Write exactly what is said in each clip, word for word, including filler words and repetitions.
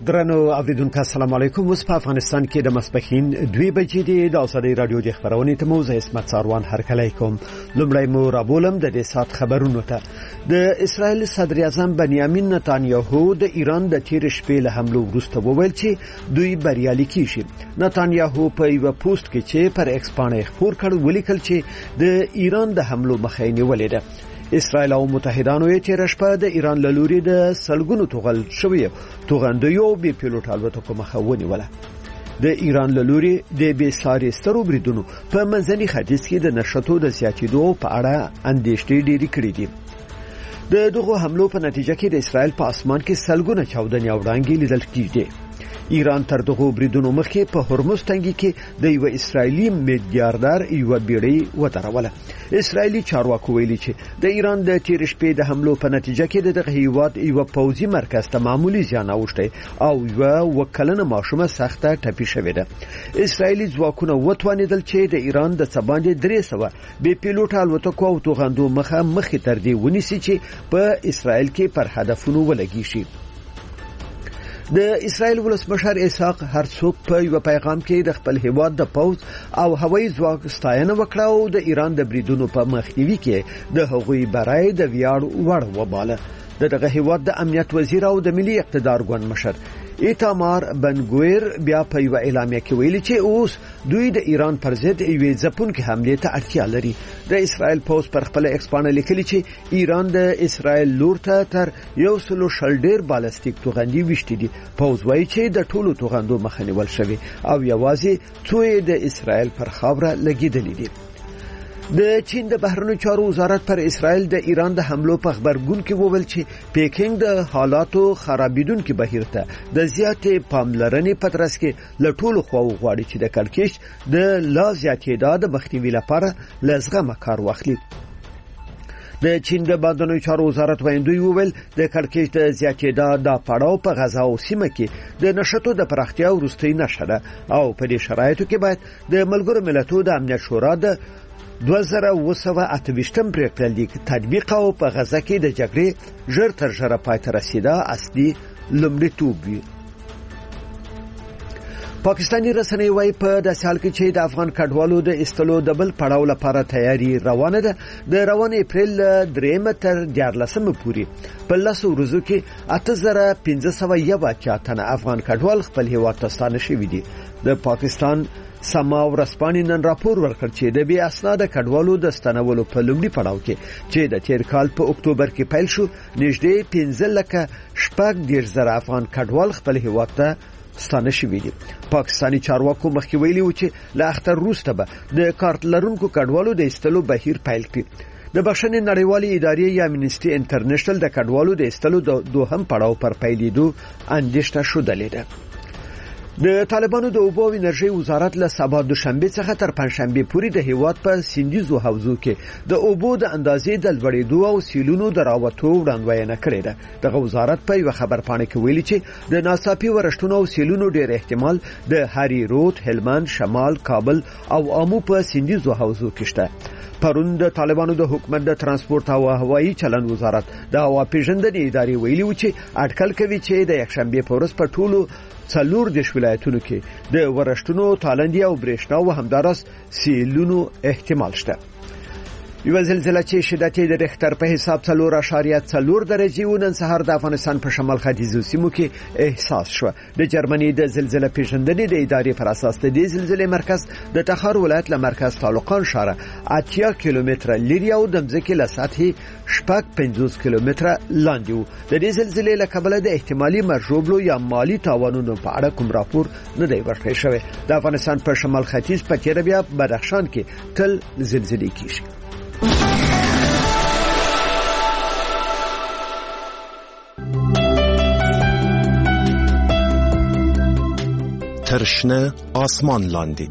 درنو اوریدونکو السلام علیکم. اوس په افغانستان کې د مسپخین دوی بجې دی. د اوسدی رادیو د خبرونې ته موزه اسمت ساروان هرکلی کوم. لومړی مو رابولم د دې سات خبرونو ته. د اسرائیل صدر اعظم بنیامین نتانیاهو د ایران د تیر شپې له حملو وروسته وویل چې دوی بریالي کیږي. نتانیاهو په یو پوسټ کې چې پر ایکس باندې خبر کړ ولیکل چې د ایران د حملو مخه نیولې ده. اسرائیل او متحدانو یې تیر شپه د ایران له لوري د سلګونو توغل شوی توغندیو بي پیلوټ الوتکو مخه ونیوله. د ایران له لوري د بي ساري سترو بریدونو په منځني ختیځ کې د نشټو د زیاتېدو په اړه اندېښنې ډېرې کړې دي. د دغه حملو په نتیجه کې د اسرائیل په اسمان کې سلګونه چاودنې او وړانګې لیدل کېږي. ایران تر دغه بریدونو مخکې په هرمز تنګي کې د یو اسرایلی میلیاردر یو بیړۍ ودروله. اسرایلی چارواکو ویلي چې د ایران د تیر شپې د حملو په نتیجه کې دغه هیواد یو پوځي مرکز ته معمولی زیان اوښتی او یو وکلنه ماشومه سخته ټپي شوې ده. اسرایلی ځواکونه وتوانیدل چې د ایران د څباندې درې سوه بي پیلوټ الوتکو او توغندو مخه مخې تر دې ونیسي چې په اسرائیل کې پر هدفونو ولګي شي. د اسرائیل ولسمشر اسحاق هرڅوک په یو پیغام کې د خپل هیواد د پوځ او هوایي ځواک ستاینه وکړه او د ایران د بریدونو په مخنیوي کې د هغوی برای د ویاړ وړ وباله. دغه هیواد د امنیت وزیر او د ملي اقتدار ګوند مشر ایتامار بنګویر بیا په یو اعلامیه کې ویلي چې اوس دوی د ایران پر ضد یوې ځپونکې حمله ته اړتیا لري. د اسرائیل پوز پر خپل ایکس باندې لیکلي چې ایران د اسرائیل لور ته تر یو سلو شل ډیر بالستیک توغندي وشتي دي. پوز وایي چې د ټولو توغندو مخه نیول شوی او یوازې څو د اسرائیل پر خاوره لګیدلې دي. د چین د بهرنیو چارو وزارت پر اسرائیل د ایران د حملو په خبرګون کې وویل چې پیکینګ د حالاتو خرابیدونکو بهیر ته د زیاتې پاملرنې په ترڅ کې له ټولو خواو غواړي چې د کړکېچ د لا زیاتېدا د مخنیوي لپاره لازمه کار واخلي. د چین د بهرنیو چارو وزارت وایندوی وویل د کړکېچ د زیاتېدا د پړاو په غزا او سیمه کې د نشټو د پراختیا وروستۍ نښه ده او په دې شرایطو کې باید د ملګرو ملتونو د امنیت شورا د دوه زره اوه سوه اته ویشتم پریکړه لیک تطبیق او په غزا کې د جګړې ژر تر ژره پای ته رسیدا اصلي لومړیتوب وي. پاکستاني رسنۍ وايي په داسې حال کې چې د افغان کډوالو د استلو د بل پړاو لپاره تیاری روانه ده. د روان اپریل درېمه تر دیارلسمه پورې په لسو ورځو کې اته زره پنځه سوه یو اتیا تنه افغان کډوال خپل هیواد ته ستانه شوي دي. د پاکستان سما ورسپانې نن راپور ورکړ چې د بې اسناده کډوالو د ستنولو په لومړي پړاو کې چې د تیر کال په اکتوبر کې پیل شو نږدې پنځه لکه شپږ دېرش زره افغان کډوال خپل هیواد ته ستانه شوي دي. پاکستاني چارواکو مخکې ویلي و چې له اختر وروسته به د کارت لرونکو کډوالو د ایستلو بهیر پیل کړي. د بخښنې نړیوالې ادارې یا امنیسټي انټرنیشنل د کډوالو د ایستلو د دوهم پړاو پر پیلېدو اندېښنه ښودلې ده. د طالبانو د اوبو او انرژي وزارت له سبا دوشنبه څخه تر پنځشنبه پورې د هیواد په سیندیزو حوزو کې د اوبو د اندازې د لوړېدو او سیلونو د راوتو وړاندوینه کړې ده. دغه وزارت په یو خبرپاڼه کې ویلي چې د ناڅاپي ورښتونو او سیلونو ډېر احتمال د هری رود، هلمند، شمال، کابل او آمو په سیندیزو حوزو کې شته. پرون د طالبانو د حکومت د ترانسپورت او هوایي چلند وزارت د هوا پیژندنې ادارې ویلي و چې اټکل کوي چې د یکشنبه په ورځ په ټولو څلور دیش ولایتونو کې د ورښتونو، تالندې او برېښنا او همدارس سیلونو احتمال شته. یو زلزلہ چې شدت یې د ریختر په حساب څلور اعشاریه څلور درجې و نن سهار د افغانستان په شمال ختیځو سیمو کې احساس شو. د جرمني د زلزلہ پیژندنې د ادارې پر اساس د دې زلزلې مرکز د تخار ولایت له مرکز تعلقان ښار اتیا کیلومتره لري او د ځمکې له سطحې شپږ پنځوس کیلومتره لاندې و. د دې زلزلې له کبله د احتمالي مرجوبلو یا مالی تاوانونو په اړه کوم راپور نه دی ورکړی شوی. د افغانستان په شمال ختیځ په تیره بیا بدخشان کې تل زلزلې کیږي. ترشنه آسمان لاندې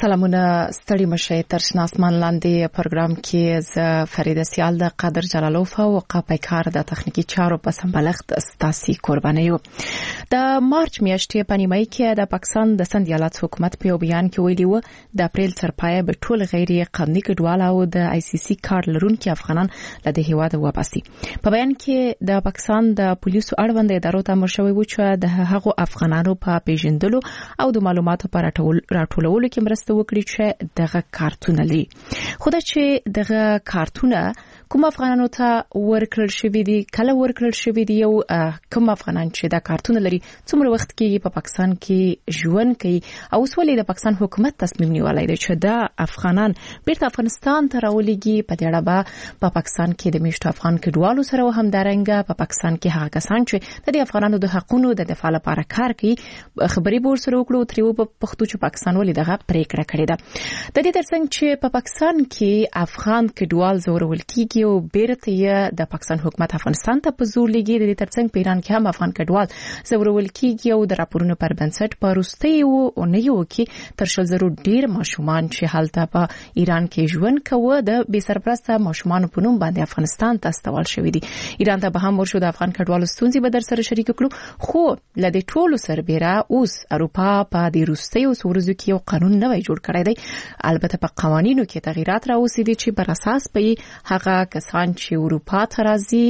سلامونه ستړي مشه تر شنه اسمان لاندې پروګرام کې ز فریده سیال د قادر جلالوف او قاپیکار د تخنیکی چارو په سمبلغت ستاسي قرباني یو د مارچ میاشتې په نیمه کې د پاکستان د سند ایالات حکومت په بیان کې ویلي و د اپریل تر پایه به ټول غیر قانوني کډوال او د آی سی سی کارت لرونکي افغانان له د هیواد وباسي. په بیان کې د پاکستان د پولیسو اړوند ادارو ته امر شوی و چې د هغو افغانانو په پیژندلو او د معلوماتو پر راټولولو کې مرسته وکړي چې دغه کارتونه لري. خو دا چې دغه کارتونه کوم افغانانو ته ورکړل شوی دي کله ورکړل شوی دي او کوم افغانان چې دا کارتونه لري څومره وخت کې په پاکستان کې ژوند کوي او ولې د پاکستان حکومت تصمیم نیولای دی چې دا افغانان بیرته افغانستان ته راولېږي. په دې اړه به په پاکستان کې د میشتو افغان کډوالو سره هم دارنګه په پاکستان کې هغه کسان چې د افغانانو د حقوقو د دفاع لپاره کار کوي خبري بور سره وکړو تریو په پښتو چې پاکستان ولې دغه پریکړه کړې ده. د دې ترڅنګ چې په پاکستان کې افغان کډوال زورول کیږي او بیرته یې د پاکستان حکومت افغانستان ته په زور لګي. د دې ترڅنګ په ایران کې هم افغان کډوال زورول کیږي او د راپورونو پر بنسټ په روستي او نیو کې تر شل زرو ډیر ماشومان چې حالت په ایران کې ژوند کوي د بې سرپرسته ماشومان په نوم باندې افغانستان ته استول شوی دي. ایران ته به هم ورشو د افغان کډوالو ستونزې به در سره شریک کړو خو لدې ټولو سربېره اوس اروپا په د روستي او سورزو کې یو قانون نوی جوړ کړی دی. البته په قوانینو کې تغیرات راوستي دي چې بر اساس به هغه کسان چې اروپا ته راځي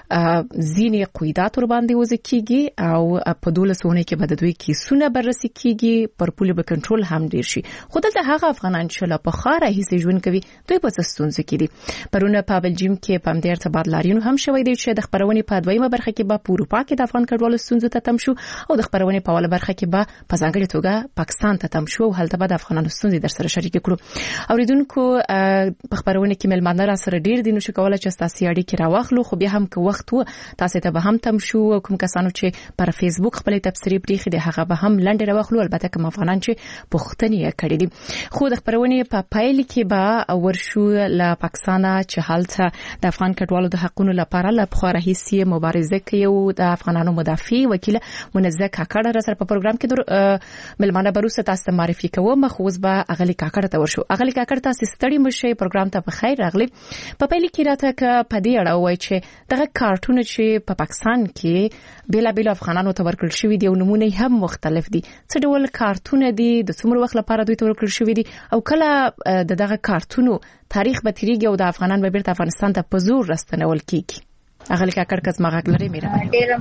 ځینې قیودات ور باندې وځي کیږي او په دولسونه کې به د دوی کیسونه بررسي کیږي پر پوله به کنټرول هم ډیر شي. خو دلته هغه افغانان چې لا په خاره هیڅ ژوند کوي دوی په ستونزو کې دي. پرونه په بلجیم کې په همدې ارتباط لارینو هم شوی دی چې د خبرونې په دویمه برخه کې به په اروپا کې د افغان کډوالو ستونزو ته تم شو او د خبرونې په اوله برخه کې به په ځانګړي توګه پاکستان ته تم شو او هلته به د افغانانو ستونزې در سره شریک کړو. اوریدونکو په خبرونه کې ملمانه را سره ډیر دي نو چې کولای چې تاسو اړیکې راوخلو خو بیا هم که وخت و تاسو ته به هم تم شو کوم کسانو چې پر فیسبوک خپل تبصری پریخي دي هغه به هم لنډ راوخلو. البته کوم افغانان چې پښتني کړي دي خو د خبرونه په پایل کې به ورشو له پاکستان چې حالت د افغان کډوالو د حقوقو لپاره له بخاره هیڅ مبارزه کوي او د افغانانو مدافع وکیل منزه کاکړ را سره په پروګرام کې در ملمانه بروسه تاسو معرفي کوم مخوز به اغلی کاکړ ته ورشو. اغلی کاکړ تاسو ستړي مشه پروګرام ته په خیر راغلی. په پایل کې راته ک په دې اړه وایي چې دغه کارتونه چې په پاکستان کې بیل بیل افغانانو ته ورکړل شوی دي او نمونه هم مختلف دي. څه ډول کارتونه دي د څومره وخت لپاره دوی ته ورکړل شوی دي او کله د دغه کارتونو تاریخ به تیریږي او د افغانان به بیرته افغانستان ته په زور راستنول کیږي. اغلی کاکړ کس ماغه لري میرا ډیر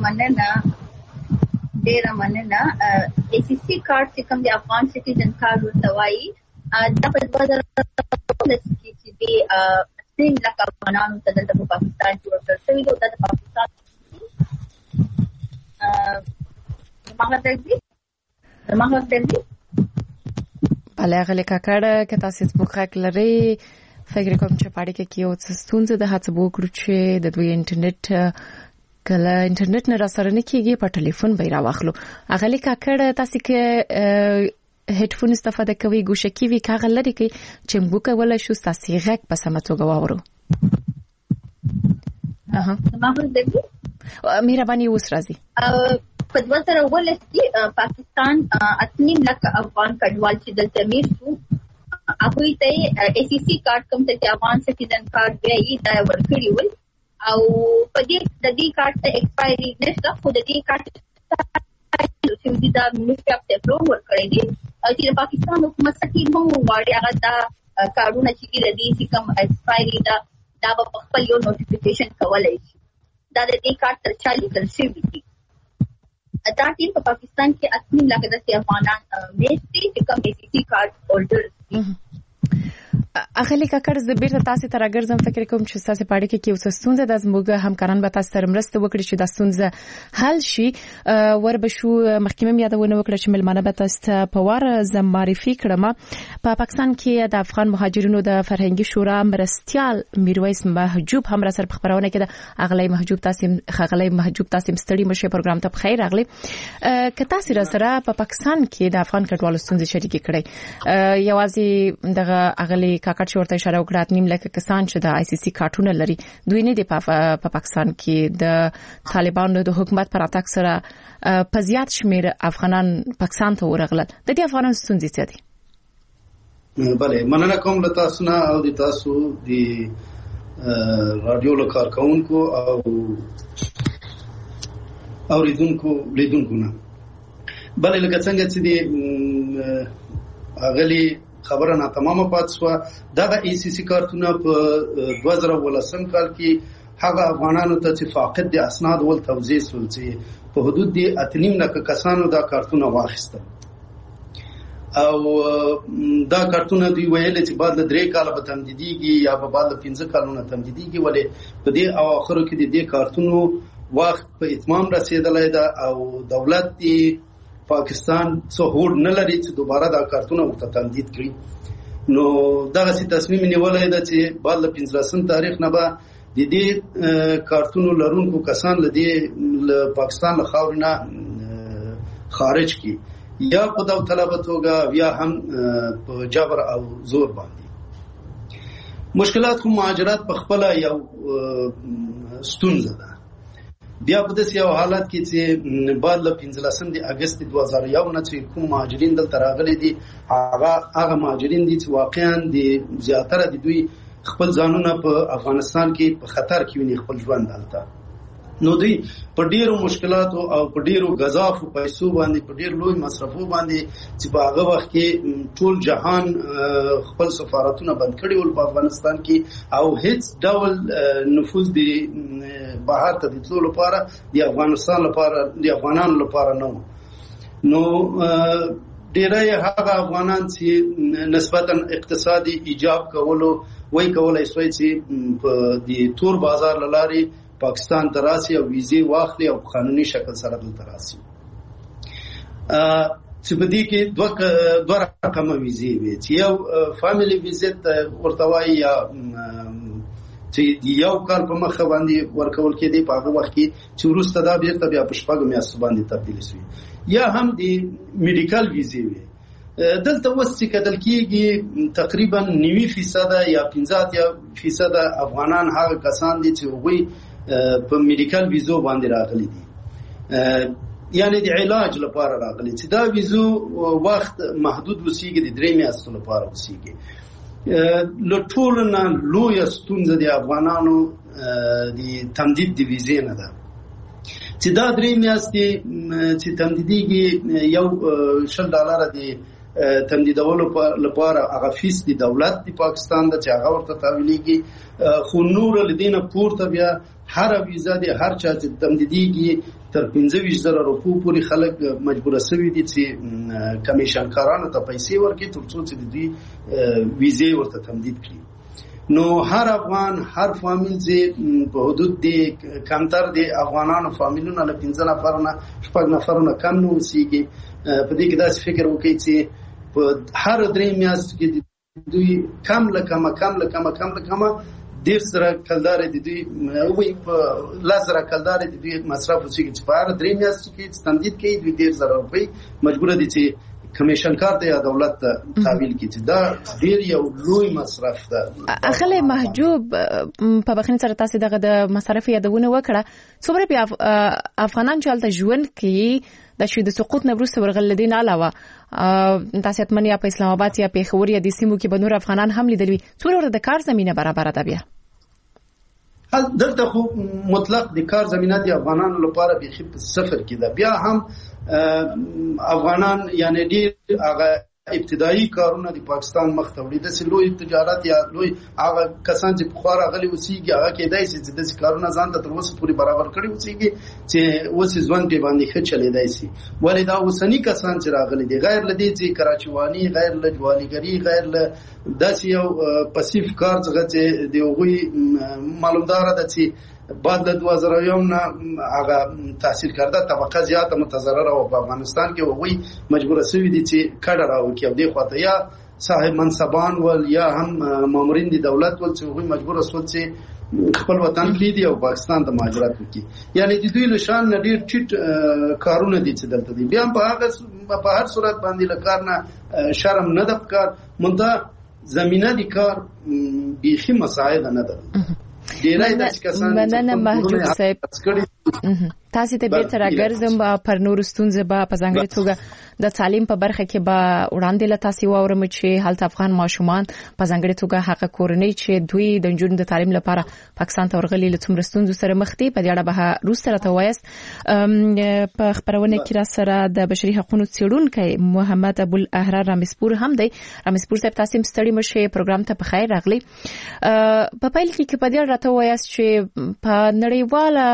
مننه ډیر مننه. ای سی سی کارت چې کوم د افغان سټیزن کارت ورتوي د په دوه زره اتلس کې چې د سین لکه افغانانو ته د پاکستان کې ورکړل شوی دی د پاکستان ماغه دګي ماغه دګي بله غلی کاکړ که تاسو مخک لري فکر کوم چې پاړی کې کیو څه ستونزه ده هڅه وکړو چې د دوی انټرنیټ کله انټرنیټ نه را سره نه کیږي په ټلیفون به راوخلو. غلی کاکړ تاسو کې هډفون استفاده کوي ګوشه کیوي کاغه لري کی چې موږ کولای شو تاسو غږ په سمه توګه واورو. اها ماغه دګي مهرباني اوس راځي. په دوه زره ولس کې پاکستان اتنیم لک افغان کډوال چې دلته میر شو هغه ته ای سی سی کارت کوم ته افغان سټیزن کارت دی دا ورکړی ول او په دې د دې کارت ته ایکسپایری نشته خو د دې کارت چې دا منیسټری اف ډیفلوم ورکړی دی چې پاکستان حکومت څخه هم وړي هغه دا کارونه چې د دې کوم ایکسپایری دا دا په خپل یو نوټیفیکیشن کولای شي دا د دې کارت تر چالي کل شي وي. دا ټیم په پاکستان کې اصلي لکه د افغانان میسټي چې کوم ای سی سی کارت هولډر دي. اخلي کاکړ ز بیرته تاسو ته راګرځم فکر کوم چې تاسو پاړی کې کیو څه ستونزه د زموږ همکاران به تاسو سره مرسته وکړي چې د ستونزه حل شي. ور به شو محکمه یادونه وکړه چې ملمانه به تاسو په وار زم معرفي کړم. په پاکستان کې د افغان مهاجرینو د فرهنګي شورا مرستيال میرویس محجوب هم را سره په خبرونه کې د اغلی محجوب تاسو خغلی محجوب تاسو ستړي مشه پروګرام ته خیر راغلی. که تاسو را سره په پاکستان کې د افغان کډوالو ستونزې شریک کړي یوازې دغه اغلی کاکړ چې ورته اشاره وکړه نیم لکه کسان چې د آی سی سی کارتونه لري دوی نه دی په پاکستان کې د طالبانو د حکومت پر اتاک سره په زیات شمیر افغانان پاکستان ته ورغلل. د دې افغانان ستونزې څه دي؟ بله مننه کوم له تاسو نه او د تاسو د رادیو له کارکونکو او اوریدونکو لیدونکو نه. بله لکه څنګه چې د اغلی خبره نه تمامه پاتې شوه، دغه ای سی سی کارتونه په دوه زره ولسم کال کې هغه افغانانو ته چې فاقد د اسناد ول توزیع شول چې په حدود د اتنیم لکه کسانو دا کارتونه واخیستل او دا کارتونه دوی ویل چې بعد د درې کال به تمدیدیږي یا به بعد د پنځه کالونو تمدیدیږي، ولې په دې اواخرو کې د دې کارتونو وخت په اتمام رسیدلی ده او دولت دی پاکستان څه هوډ نه لري چې دوباره دا کارتونه ورته تمدید کړي. نو دغسې تصمیم نیولی ده چې بعد له پنځلسم تاریخ نه به د دې کارتونو لرونکو کسان له دې له پاکستان له خاورې نه خارج کړي، یا په داوطلبه توګه یا هم په جبر او زور باندې. مشکلات خو مهاجرت په خپله یو ستونزه ده. بیا په داسې یو حالت کې چې بعد له پنځلسم د اګست دوه زره یو نه چې کوم مهاجرین دلته راغلي دي، هغه هغه مهاجرین دي چې واقعا د زیاتره د دوی خپل ځانونه په افغانستان کې په خطر کې ویني خپل ژوند دلته. نو دوی په ډیرو مشکلاتو او په ډیرو غذافو پیسو باندې په ډیر لوی مصرفو باندې چې په هغه وخت کې ټول جهان خپل سفارتونه بند کړي ول په افغانستان کې او هیڅ ډول نفوذ دی بهر ته د تلو لپاره د افغانستان لپاره د افغانانو لپاره نه و. نو ډیری هغه افغانان چې نسبتا اقتصادي ایجاب کولو وای کولای شوی چې په د تور بازار لاري پاکستان ته راسي او ویزې واخلي او قانوني شکل سره دلته راسي. چې په دې کې دوه دوه رقمه ویزې وي چې یو فاميلي ویزیت ورته وایي یا چې یو کال په مخه باندې ورکول کېدی په هغه وخت کې چې وروسته دا بیرته بیا په شپږو میاشتو باندې تبدیل شي، یا هم د میډیکل ویزې وي. دلته اوس چې کتل کېږي تقریبا نوي فیصده یا پنځه اتیا فیصده افغانان هغه کسان دي چې هغوی په میډیکل ویزو باندې راغلي دي، یعنی د علاج لپاره راغلي چې دا ویزو وخت محدود وسیږي، د درې میاشتو لپاره وسیږي. له ټولو نه لویه ستونزه د افغانانو د تمدید د ویزې نه ده چې دا درې میاشتې چې تمدیدیږي یو شل ډالره د تمدیدولو لپاره هغه فیس د دولت د پاکستان ده چې هغه ورته تحویلیږي، خو نور له دې نه پورته بیا هر ویزه د هر چا چې تمدیدیږي تر پنځه ویشت زره روپو پورې خلک مجبوره شوي دي چې کمیشن کارانو ته پیسې ورکړي تر څو چې د دوی ویزې ورته تمدید کړي. نو هر افغان هر فامیل چې په حدود د کمتر د افغانانو فامیلونه له پنځه نفرو نه شپږ نفرو نه کم نه اوسېږي. په دې کې داسې فکر وکړئ چې په هر درې میاشتو کې دوی کم له کمه کم له کمه کم له کمه دېرش زره کلدارې د دوی وایي په لس زره کلدارې د دوی مصرف اوسېږي چې په هر درې میاشتو کې چې تمدید کوي دوی دېرش زره روپۍ مجبوره دي چې کمیشن کار ته یا دولت ته تحویل کړي. دا ډېر یو لوی مصرف ده. اخله محجوب په بخښنې سره تاسو دغه د مصرف یادونه وکړه، څومره په افغانان چې هلته ژوند کوي د شوي د سقوط نه وروسته ورغلل دي نه علاوه تاسو حتمن یا په اسلام آباد یا پیښور یا د سیمو کې به نور افغانان هم لیدلوي، څومره د کار زمينه برابر ده؟ بیا دلته خو مطلق د کار زمينه د افغانانو لپاره به صفر کې ده. بیا هم افغانان یعنی ډیر هغه ابتدایي کارونه د پاکستان مخ ته وړي، داسې لوی تجارت یا لوی هغه کسان چې پخوا راغلي اوسېږي هغه کېدای شي چې داسې کارونه ځان ته تر اوسه پورې برابر کړي اوسېږي چې اوس ژوند پرې باندې ښه چلېدای شي. ولې دا اوسني کسان چې راغلي دي غیر له دې چې کراچواني، غیر له جوالګري، غیر له داسې یو پسیف کار څخه چې د هغوی معلومداره ده چې بعد د دوه زره یو نه هغه تحصیل کرده طبقه زیاته متضرره او په افغانستان کې هغوی مجبوره شوي دي چې کډه راوکړي او دې خواته یا صاحب منصبان ول یا هم مامورین د دولت ول چې هغوی مجبوره شول چې خپل وطن پرېږدي او پاکستان ته مهاجرت وکړي. یعنی د دوی له شان نه ډېر ټیټ کارونه دي چې دلته دي. بیا په هغه په هر صورت باندې له کار نه شرم نه ده پکار، منتها زمینه د کار بیخي مساعده نه ده. مننه محجوب صاحب، تاسو ته بیرته راګرځم پر نور ستونزې به په ځانګړې توګه د تعلیم په برخه کې به وړاندې له تاسو واورم چې هلته افغان ماشومان په ځانګړي توګه هغه کورنۍ چې دوی د نجونو د تعلیم لپاره پاکستان ته ورغلي له څومره ستونزو سره مخ دي. په دې اړه به روسته راته وایست. په خبرونه کې را سره د بشري حقوقو څېړونکي محمد ابوالاحرار رامسپور هم دی. رامسپور صاحب تاسو ستړي مشه پروګرام ته په خیر راغلی. په پیل کې په دې راته وایست چې په نړیواله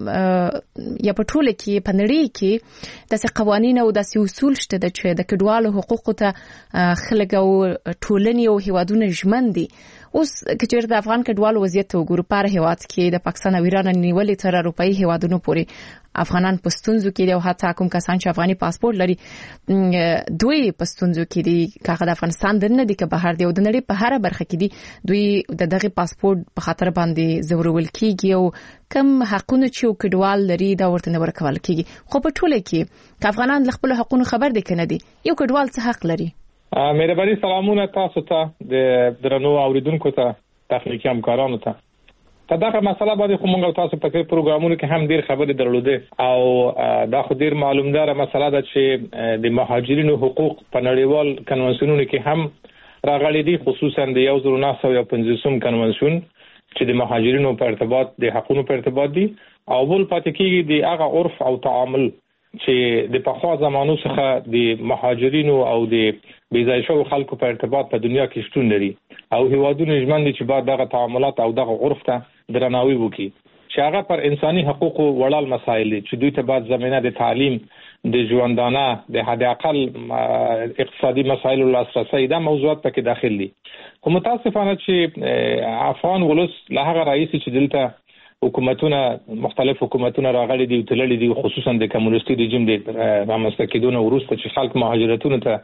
یا په ټوله کې په نړۍ کې د قوانینو او د اصول شته چې د کډوالو حقوقو ته خلک او ټولنې او هیوادونه ژمن دي. اوس کچېر د افغان کډوالو وضعیت وګورو په هیواد کې د پاکستان او ایران نیولې تر اروپאי هیوادونو پورې افغانان پښتونځو کې دي او حتی کوم کسان چې افغاني پاسپورت لري دوی پښتونځو کې دي کاغه د افغانستان د نه دي که بهر دی او د نړۍ په هر برخه کې دي دوی د دغه پاسپورت په خاطر باندې زورول کیږي او کم حقونه چې کډوال لري دا ورته نه ورکول کیږي. خو په ټوله کې که افغانان له خپل حقوقو خبر دي کنه دي یو کډوال څه حق لري؟ مهرباني سلامونه تاسو ته د درنو اوریدونکو ته تخنیکی همکارانو ته. په دغه مسله باندې خو موږ تاسو په کې پروګرامونو کې هم ډیر خبرې درلوده او دا خو ډیر معلومدار مسله ده چې د مهاجرینو حقوق په نړیوال کنوانسیونونو کې هم راغلي دي، خصوصا د یو زر نه سوه پنځوسم کنوانسیون چې د مهاجرینو په ارتباط د حقوقو په ارتباط دي او بل پاتې کېږي د هغه عرف او تعامل چې د پخوا زمانو څخه د مهاجرینو او د بیځای شوو خلکو په ارتباط په دنیا کې شتون لري او هیوادونه ژمن دي چې باید دغه تعاملات او دغه عرف ته درناوی وکړي چې هغه پر انساني حقوقو وړال مسایل دي چې دوی ته باید زمينه د تعلیم، د ژوندانه، د حد اقل اقتصادي مسایلو لاسرسي دا موضوعات پکې داخل دي. خو متاسفانه چې افغان ولس له هغه رئیس چې دلته حکومتونه مختلف حکومتونه راغلي دي او تللي دي خصوصا د کمونیستي رژیم د رامنځته کېدو وروسته چې خلک مهاجرتونو ته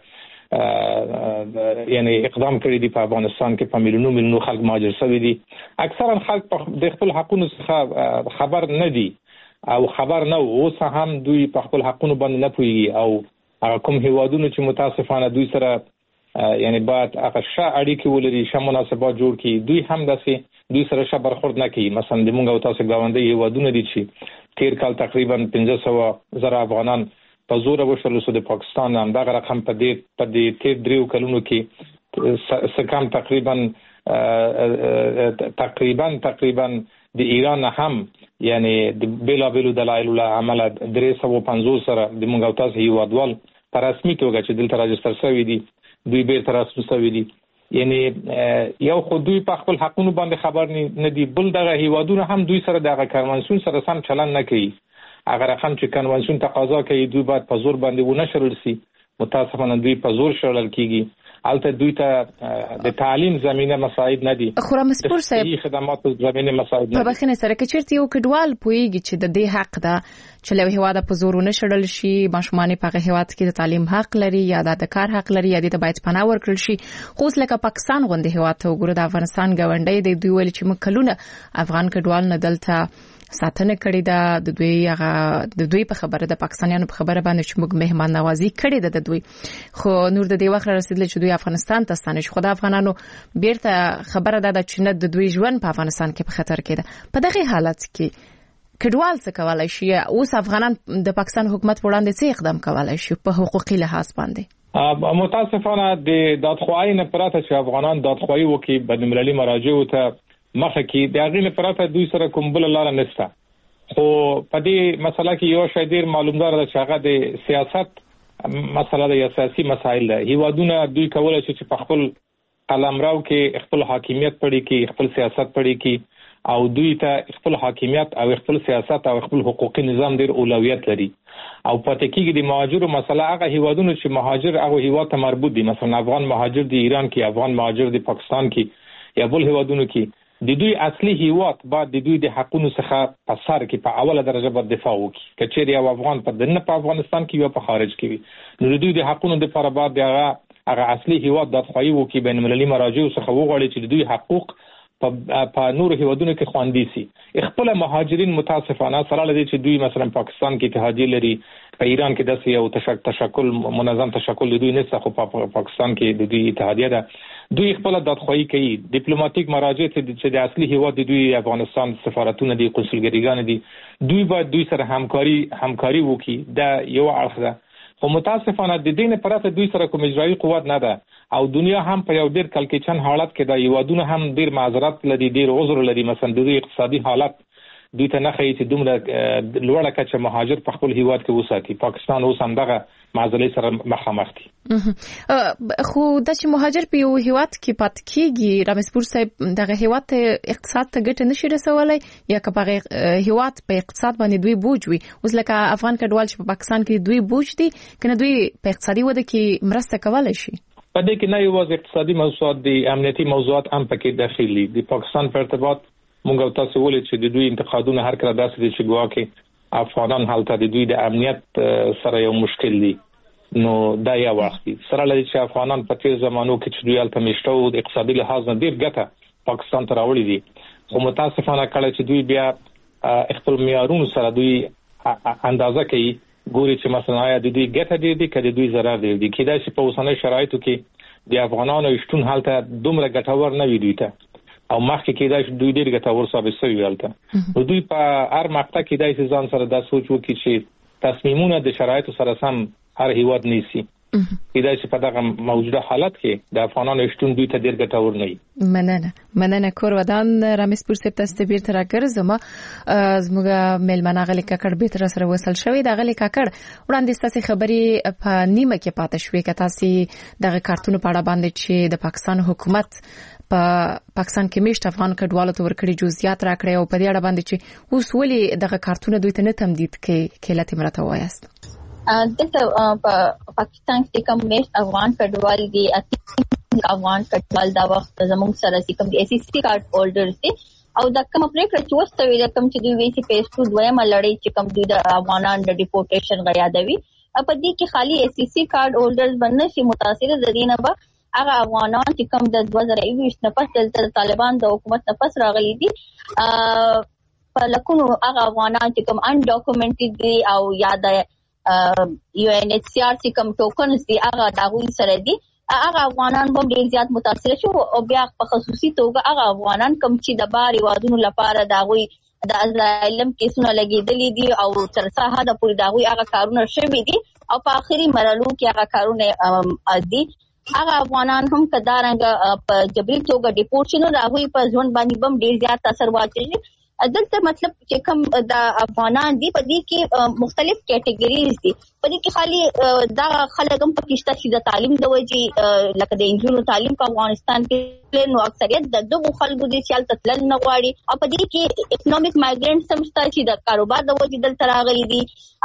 یعنی اقدام کړی دی. په افغانستان کې په میلیونونو میلیونونو خلک مهاجر شوي دي. اکثرا خلک د خپل حقوقو څخه خبر نه دي او خبر نه اوس هم دوی په خپل حقوقو باندې نه پوهیږي او کوم هیوادونو چې متاسفانه دوی سره یعنی باید هغه ښه اړیکې ولري، ښه مناسبات جوړ کړي، دوی هم داسې دوی سره ښه برخورد نه کوي. مثلا د مونږ او تاسو ګاونډي هیوادونه دي چې تیر کال تقریبا پنځه سوه زره افغانان په زور وشول سو د پاکستان هم دغه رقم په دې په دې تیر دریو کلونو کې سکم تقریبا تقریبا تقریبا د ایران هم یعنی د بلا بلو دلایل له عمله درې سوه پنځوس سره د مونږ او تاسو هیوادوال په رسمي توګه چې دلته راجستر شوی دي دوی به تر اوسه شوی دي. یعنی یو خو دوی په خپل حقوقو باندې خبر نه دي، بل دغه هیوادونه هم دوی سره دغه کنوانسیون سره سم چلن نه کوي. اگر رقم چې کنوانسیون تقاضا کوي دوی باید په زور باندې ونه شړل شي. متاسفانه دوی په زور شړل کیږي. البته دوی ته د تعلیم زمينه مساعد نه دي. خو رامسپور صاحب خدمات زمينه مساعد نه په بخنه سره کې چیرته یو کډوال پويږي چې د دې حق ده چې له هیواده په زور نه شړل شي، ماشومان په هیواد کې د تعلیم حق لري یا د کار حق لري یا د باید پناه ورکړل شي. خو لکه پاکستان غونډه هیواد ته وګوره د افغانستان غونډې د دوی ویل چې مکلونه افغان کډوال نه دلته ساتنه کړې ده د دوی هغه د دوی په خبره د پاکستانیانو په خبره باندې چې موږ مهمان نوازی کړې ده د دوی. خو نور د دې وخت رسیدل چې دوی افغانستان ته ستانه شي. خو د افغانانو بیرته خبره ده چې نه د دوی ژوند په افغانستان کې په خطر کې ده. په دغه حالت کې کډوال څه کولای شي؟ اوس افغانان د پاکستان حکومت وړاندې څه اقدام کولای شي په حقوقي لحاظ باندې؟ متاسفانه د دادخواهی نه پراته چې افغانان دادخواهی وکړي بین‌المللي مراجعو ته مخه کې د هغې نه پراته دوی سره کوم بل لار نشته. خو په دې مسله کې یو شی ډیر معلومدار ده چې هغه د سیاست مسله د سیاسي مسایل ده. هیوادونه دوی کولای شي چې په خپل قلمرو کې خپل حاکمیت پړي کې خپل سیاست پړي کې او دوی ته خپل حاکمیت او خپل سیاست او خپل حقوقي نظام ډیر اولویت لري. او پاتې کېږي د مهاجرو مسله هغه هیوادونه چې مهاجر هغه هیواد ته مربوط دي، مثلا افغان مهاجر د ایران کې، افغان مهاجر د پاکستان کې یا بل هیوادونو کې، د دوی اصلي هیواد بعد د دوی د حقوقو څخه په سر کې په اوله درجه باندې دفاع وکړي. کچېری یو افغان په دنه په افغانستان کې یا په خارج کې وي نو د دوی د حقوقو د لپاره بعد هغه هغه اصلي هیواد د خواهی وکړي بین‌المللي مراجعو څخه وغواړي چې د دوی حقوق په په نور هیوادونو کې خوندي سي. خپل مهاجرین متاسفانه سره لدی چې دوی مثلا پاکستان کې اتحادیه لري، په ایران کې داسې یو تشکل تشکل منظم تشکل دوی نه څخه په پاکستان کې د دوی اتحادیه ده. دوی خپل دادخواهی کوي. ډیپلوماټیک مراجع چې د اصلي هیواد دوی افغانستان سفارتونه دي، قنصلګریګان دي، دوی باید دوی سره همکاري همکاري وکړي. دا یو اړخ ده. خو متاسفانه د دې نه پرته دوی سره کوم اجرایي قوت نه ده او دنیا هم په یو ډیر کلکچن حالت کې ده. یوادونه هم ډیر معذرت لري، ډیر عذر لري. مثلا د اقتصادي حالت دوی ته نه ښیي چې دومره لوړه کچه مهاجر په خپل هیواد کې وساتي. پاکستان اوس هم دغه معضلې سره مخامخ دي. خو د چې مهاجر په یو هیواد کې پات کیږي، رامسپور صاحب دغه هیواد ته اقتصاد ته ګټه نشي رسولای یا که په هیواد په اقتصاد باندې دوی بوج وي. اوس لکه افغان کډوال چې په پاکستان کې دوی بوج دي، کنه دوی په اقتصادي وده کې مرسته کولای شي. په دې کې نه یوازې اقتصادي موضوعات دي، امنیتي موضوعات هم پکې داخلي دي. د پاکستان په ارتباط موږ او تاسو ولې چې د دوی انتقادونه هر کله داسې دي چې ګواکې افغانان هلته د دوی د امنیت سره یو مشکل دي. نو دا یو وخت سره لري چې افغانان په تیر زمانو کې چې دوی هلته میشته او د اقتصادي لحاظ نه ډیر ګټه پاکستان ته راوړي دي. خو متاسفانه کله چې دوی بیا خپل معیارونو سره دوی اندازه کوي، ګوري چې مثلا آیا د دوی ګټه ډیر دي که د دوی ضرر ډیر دي. کېدای شي په اوسنۍ شرایطو کې د افغانانو شتون هلته دومره ګټور نه وي دوی ته، او مخکې کېدای شي دوی ډیر ګټور ثابت شوي هلته. نو دوی په هر مقطع کېدای شي ځان سره دا سوچ وکړي چې تصمیمونه د شرایطو سره سم هر هیواد نیسي. کېدای شي په دغه موجوده حالت کې د افغانانو شتون دوی ته ډیر ګټور نه وي. مننه مننه کور ودان رامسپور صاحب تاسو ته بیرته راګرځم. زموږ ملمنه غلي ککړ به تر سره وصل شوی. د غلي ککړ وړاندې ستاسو خبري په نیمه کې پاتې شوې که تاسو دغه کارتونو په اړه باندې چې د پاکستان حکومت په پاکستان کې میشت افغان کډوالو ته ورکړي جزئیات راکړي او په دې اړه باندې چې اوس ولې دغه کارتونه دوی ته نه تمدید کوي کله ته مرته وایست. دغه په پاکستان کې کوم میشت افغان کډوال دي، افغان کډوال دا وخت زموږ سره چې کوم دي ایس سی کارت هولډرز دي او دا کوم پریکړه چې وستوي دا کوم چې دوی وی سي پیس ټو دویمه لړۍ چې کوم دوی د افغانان د ډیپورټیشن غیادوي په دې کې خالي ایس سی کارت هولډرز باندې شي متاثر زدينه به هغه افغانان چې کوم د دوه زره یوویشت نه پس د طالبان د حکومت نه پس راغلي دي په لکونو هغه افغانان چې کوم ان ډاکومنټډ دي او یاد یو ان ایچ سی آر چې کوم ټوکنز دي هغه داوی سره دي. هغه افغانان هم ډیر زیات متاثر شو او بیا په خصوصي توګه هغه افغانان کوم چې د بار وادونو لپاره داوی د ازایلم کیسونه لګیدلې دي او تر څه حد پورې داوی هغه کارونه شوي دي او په اخري مرحلو کې هغه کارونه دي. هغه افغانان هم کدارنګ په جبري توګه ډیپورټ شنو راغوي په ځوان باندې بم ډیر زیات اثر واچي. دلته مطلب چې کوم د افغانان دي په دې کې مختلف کټګریز دي. په دې کې خالي دا خلک هم پکې شته چې د تعلیم د وجې لکه د انجونو تعلیم په افغانستان کې نو اکثریت د دغو خلکو دي چې هلته تلل نه غواړي او په دې کې اکنامک مایګرنټس هم شته چې د کاروبار د وجې دلته راغلي دي.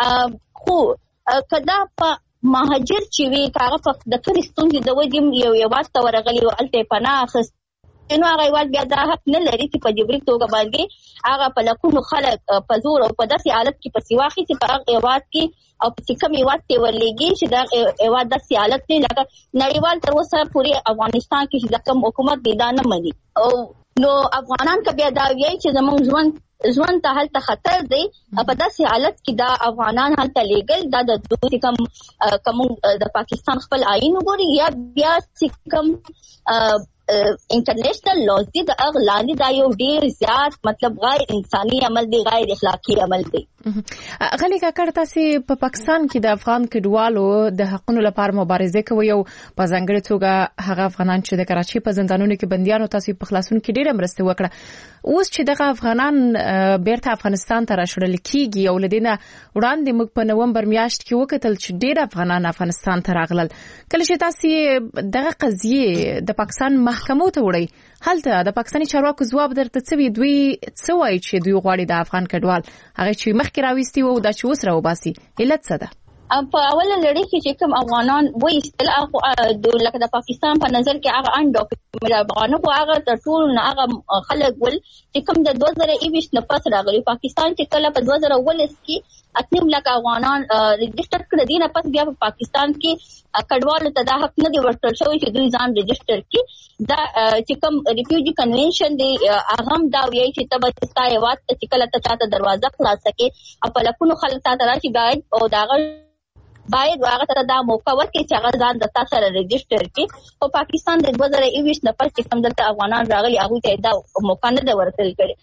خو کدا په مهاجر چې وي هغه په د کومې ستونزې د وجې یو یو واسطه ورغلي او هلته پناه اخیست نو هغه یوال بیا دا حق نه لري چې په جبري توګه باندې هغه په لکونو خلک په زور او په داسې حالت کې په سیواخي چې په هغه هیواد کې او په کوم هیواد ته ورلېږي چې دا هیواد داسې حالت دی لکه نړیوال تر اوسه پورې افغانستان کې چې کوم حکومت دی دا نه مني او نو افغانان که بیا دا وایي چې زموږ ژوند ژوند ته هلته خطر دی په داسې حالت کې دا افغانان هلته لیګل دا د دوی کوم کوم د پاکستان خپل آئین وګوري یا بیا چې کوم انټرنیشنل لاز دي د اغلاندې دا یو ډیر زیات مطلب غیر انساني عمل دی، غیر اخلاقی عمل دی. غلي کاکړ تاسو په پاکستان کې د افغان کډوالو د حقوقو لپاره مبارزه کوي او په ځانګړي توګه هغه افغانان چې د کراچي په زندانونو کې بنديانو تاسو په خلاصون کې ډیره مرسته وکړه. اوس چې دغه افغانان بیرته افغانستان ته راشړل کیږي او لدینه وړاندې موږ په نومبر میاشت کې وکتل چې ډیر افغانان افغانستان ته راغلل. کله چې تاسو دغه قضیه د پاکستان محکمو ته وړي هلته د پاکستاني چارواکو ځواب درته څه وی دوی څه وایي چې دوی غواړي د افغان کډوال هغه چې مخکې راويستي وو دا چې اوس راوباسي علت څه ده؟ په اوله لړۍ کې چې کوم افغانان وایي استل د لکه د پاکستان په نظر کې هغه ان ډاکومنټ افغانو هغه د ټول نه هغه خلک ول چې کوم د دوه زره یوویشت نه پس راغلي پاکستان چې کله په دوه زره اوولس کې اتنیم لک افغانان رجسټر کړی دي نه پس بیا په پاکستان کې کډوالو ته دا حق نه دی ورکړل شوی چې دوی ځان رجسټر کړي. دا چې کوم ریفیوجی کنونشن دی هغه هم دا وایي چې تبه ستا هیواد ته چې کله ته چاته دروازه خلاص کړي او په لکونو خلک ته راشي باید او داغه باید هغه ته دا موقع ورکړي چې هغه ځان د تاسو سره رجسټر کړي. او پاکستان د دوه زره یوویشت نه پس چې کوم دلته افغانان راغلي هغه ته دا موقع نه دی ورکړل کړي.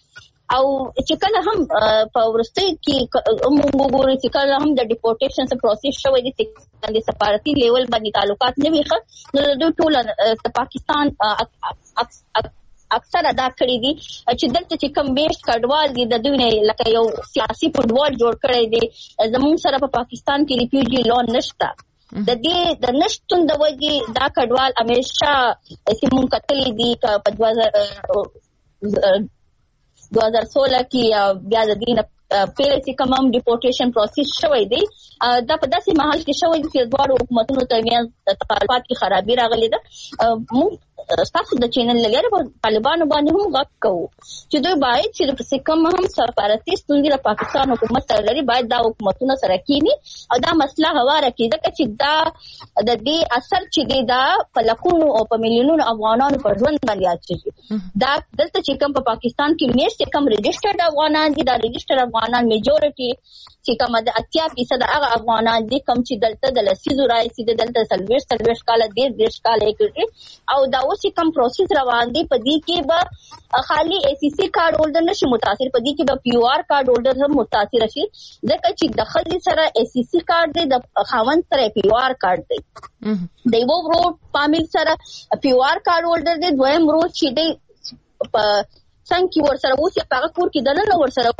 او چې کله هم په ورستۍ کې موږ وګورو چې کله هم د ډیپورټیشن پروسس شوی دی چې د سفارتي لیول باندې تعلقات نه وي ښه نو د ټول د پاکستان اکثر ادا کړی دي چې دلته چې کم بیشت کډوال دي د دوی نه لکه یو سیاسي فوټبال جوړ کړی دی زموږ سره په پاکستان کې ریفیوجی لون نشته د دې د نشټون د وجې دا کډوال همیشه سیمون کتلې دي په دوه هزار سولہ کې بیا د دین پیل چې کوم هم ډیپورټیشن پروسس شوی دی دا په داسې محل کې شوی چې دواړو حکومتونو ترمنځ تعلقات کې خرابي راغلې ده موږ تاسو د چینل لګره په طالبانو باندې هم غږ کوو چې دوی باید چې په کوم هم سفارتي ستونزې د پاکستان حکومت سره لري باید دا حکومتونه سره کینی او دا مسله هواره کړي ځکه چې دا د دې اثر چې دی دا په لکونو او په میلیونونو افغانانو پر ژوند باندې اچي دا دلته چې کوم په پاکستان کې میشته کم ريجسترډ افغانان دي دا ريجسترډ افغانان میجورټي چې کوم د اتیا فیصد هغه افغانان دي کوم چې دلته د لسیزو راځي د دلته سلويش سلويش کال د دیش کال کې او دا اوس کوم پروسس روان دي په دې کې به خالي ای سی سی کارت هولډر نشي متاثر په دې کې به پی او آر کارت هولډر هم متاثر شي ځکه چې د خلي سره ای سی سی کارت دی د خاوند سره پی او آر کارت دی د یو ورو فامیل سره پی او آر کارت هولډر دی دویم ورو چې دی په څنګه ور سره اوس په هغه کور کې دنه ور سره